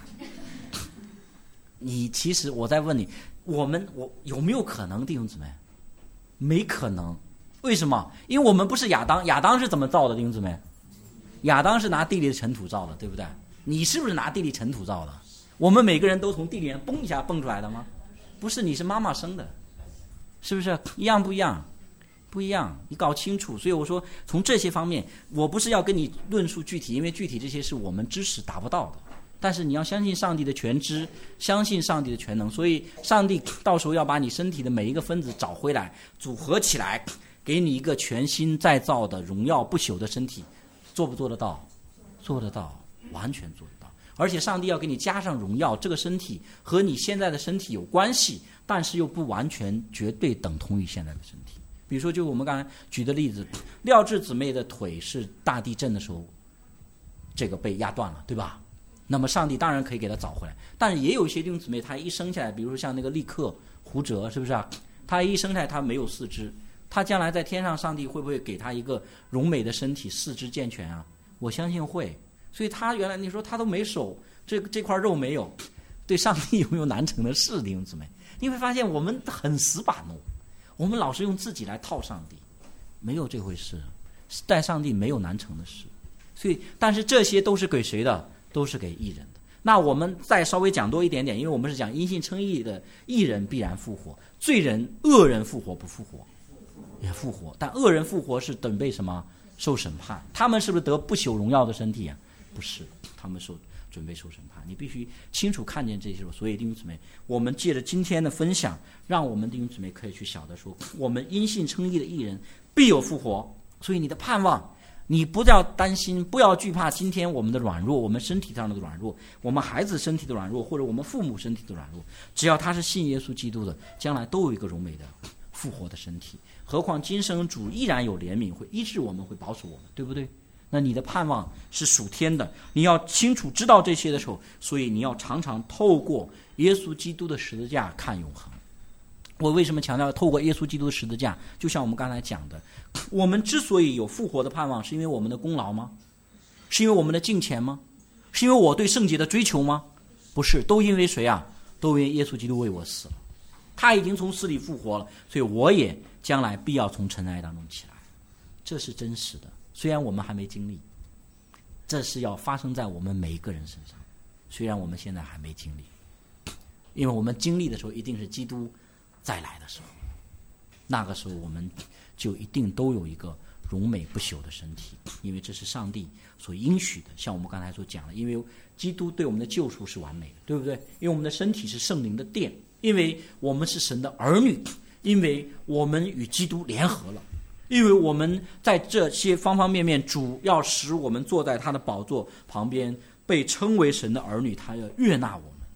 你其实我在问你，我有没有可能，弟兄姊妹？没可能。为什么？因为我们不是亚当。亚当是怎么造的，弟兄姊妹？亚当是拿地里的尘土造的，对不对？你是不是拿地里尘土造的？我们每个人都从地里面嘣一下蹦出来的吗？不是，你是妈妈生的，是不是？一样不一样？不一样，你搞清楚。所以我说，从这些方面，我不是要跟你论述具体，因为具体这些是我们知识达不到的。但是你要相信上帝的全知，相信上帝的全能。所以上帝到时候要把你身体的每一个分子找回来，组合起来，给你一个全新再造的荣耀不朽的身体。做不做得到？做得到，完全做得到。而且上帝要给你加上荣耀，这个身体和你现在的身体有关系，但是又不完全绝对等同于现在的身体。比如说就我们刚才举的例子，廖智姊妹的腿是大地震的时候这个被压断了，对吧？那么上帝当然可以给他找回来，但是也有一些弟兄姊妹他一生下来，比如说像那个利克胡哲，是不是啊？他一生下来他没有四肢，他将来在天上，上帝会不会给他一个荣美的身体，四肢健全啊？我相信会。所以他原来你说他都没手，这块肉没有，对上帝有没有难成的事？弟兄姊妹，你会发现我们很死板哦，我们老是用自己来套上帝，没有这回事，在上帝没有难成的事。所以，但是这些都是给谁的？都是给义人的。那我们再稍微讲多一点点，因为我们是讲因信称义的义人必然复活，罪人恶人复活不复活？也复活，但恶人复活是准备什么？受审判。他们是不是得不朽荣耀的身体啊？不是，他们准备受审判。你必须清楚看见这些。所以弟兄姊妹，我们借着今天的分享，让我们弟兄姊妹可以去晓得说，我们因信称义的义人必有复活。所以你的盼望，你不要担心，不要惧怕今天我们的软弱，我们身体上的软弱，我们孩子身体的软弱，或者我们父母身体的软弱，只要他是信耶稣基督的，将来都有一个荣美的复活的身体。何况今生主依然有怜悯，会医治我们，会保守我们，对不对？那你的盼望是属天的，你要清楚知道这些的时候，所以你要常常透过耶稣基督的十字架看永恒。我为什么强调透过耶稣基督的十字架？就像我们刚才讲的，我们之所以有复活的盼望，是因为我们的功劳吗？是因为我们的敬虔吗？是因为我对圣洁的追求吗？不是，都因为谁啊？都因为耶稣基督为我死了，他已经从死里复活了，所以我也将来必要从尘埃当中起来。这是真实的，虽然我们还没经历，这是要发生在我们每一个人身上，虽然我们现在还没经历，因为我们经历的时候一定是基督再来的时候，那个时候我们就一定都有一个荣美不朽的身体，因为这是上帝所应许的。像我们刚才所讲的，因为基督对我们的救赎是完美的，对不对？因为我们的身体是圣灵的殿，因为我们是神的儿女，因为我们与基督联合了，因为我们在这些方方面面，主要使我们坐在他的宝座旁边，被称为神的儿女，他要悦纳我们。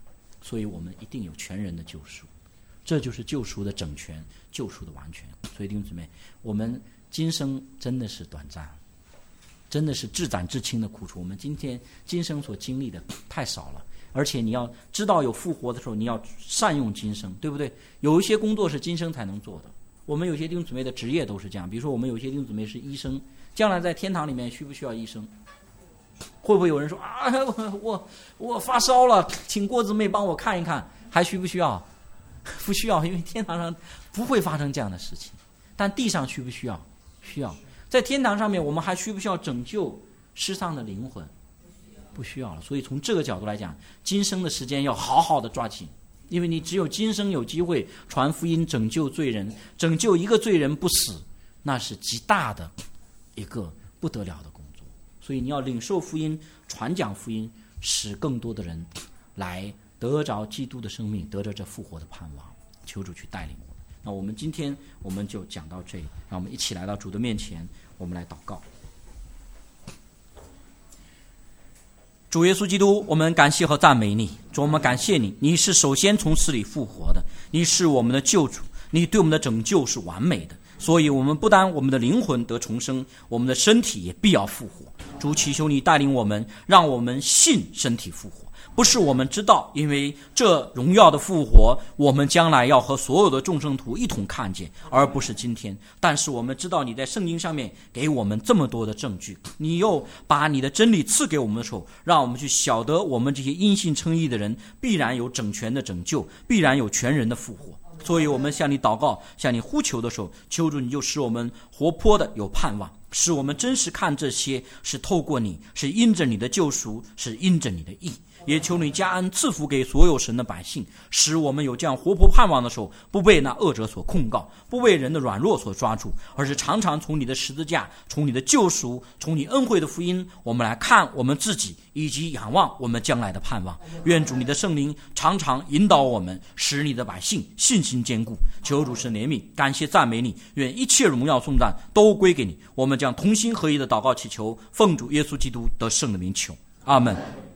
所以我们一定有全人的救赎。这就是救赎的整全，救赎的完全。所以弟兄姊妹，我们今生真的是短暂，真的是至暂至轻的苦楚。我们今生所经历的太少了，而且你要知道有复活的时候，你要善用今生，对不对？有一些工作是今生才能做的。我们有些弟兄姊妹的职业都是这样，比如说我们有些弟兄姊妹是医生，将来在天堂里面需不需要医生？会不会有人说啊，我发烧了，请郭姊妹帮我看一看，还需不需要？不需要，因为天堂上不会发生这样的事情。但地上需不需要？需要。在天堂上面，我们还需不需要拯救失丧的灵魂？不需要了。所以从这个角度来讲，今生的时间要好好的抓紧，因为你只有今生有机会传福音，拯救罪人，拯救一个罪人不死，那是极大的一个不得了的工作。所以你要领受福音，传讲福音，使更多的人来得着基督的生命，得着这复活的盼望。求主去带领我们。那我们今天我们就讲到这里，让我们一起来到主的面前，我们来祷告。主耶稣基督，我们感谢和赞美你。主，我们感谢你，你是首先从死里复活的，你是我们的救主，你对我们的拯救是完美的，所以我们不单我们的灵魂得重生，我们的身体也必要复活。主，祈求你带领我们，让我们信身体复活，不是我们知道，因为这荣耀的复活我们将来要和所有的众圣徒一同看见，而不是今天。但是我们知道你在圣经上面给我们这么多的证据，你又把你的真理赐给我们的时候，让我们去晓得我们这些因信称义的人必然有整全的拯救，必然有全人的复活。所以我们向你祷告，向你呼求的时候，求主你就使我们活泼的有盼望，使我们真实看这些是透过你，是因着你的救赎，是因着你的义。也求你加恩赐福给所有神的百姓，使我们有这样活泼盼望的时候，不被那恶者所控告，不被人的软弱所抓住，而是常常从你的十字架，从你的救赎，从你恩惠的福音，我们来看我们自己，以及仰望我们将来的盼望。愿主你的圣灵常常引导我们，使你的百姓信心坚固。求主神怜悯，感谢赞美你，愿一切荣耀颂赞都归给你。我们将同心合一的祷告祈求，奉主耶稣基督得胜的名求，阿们。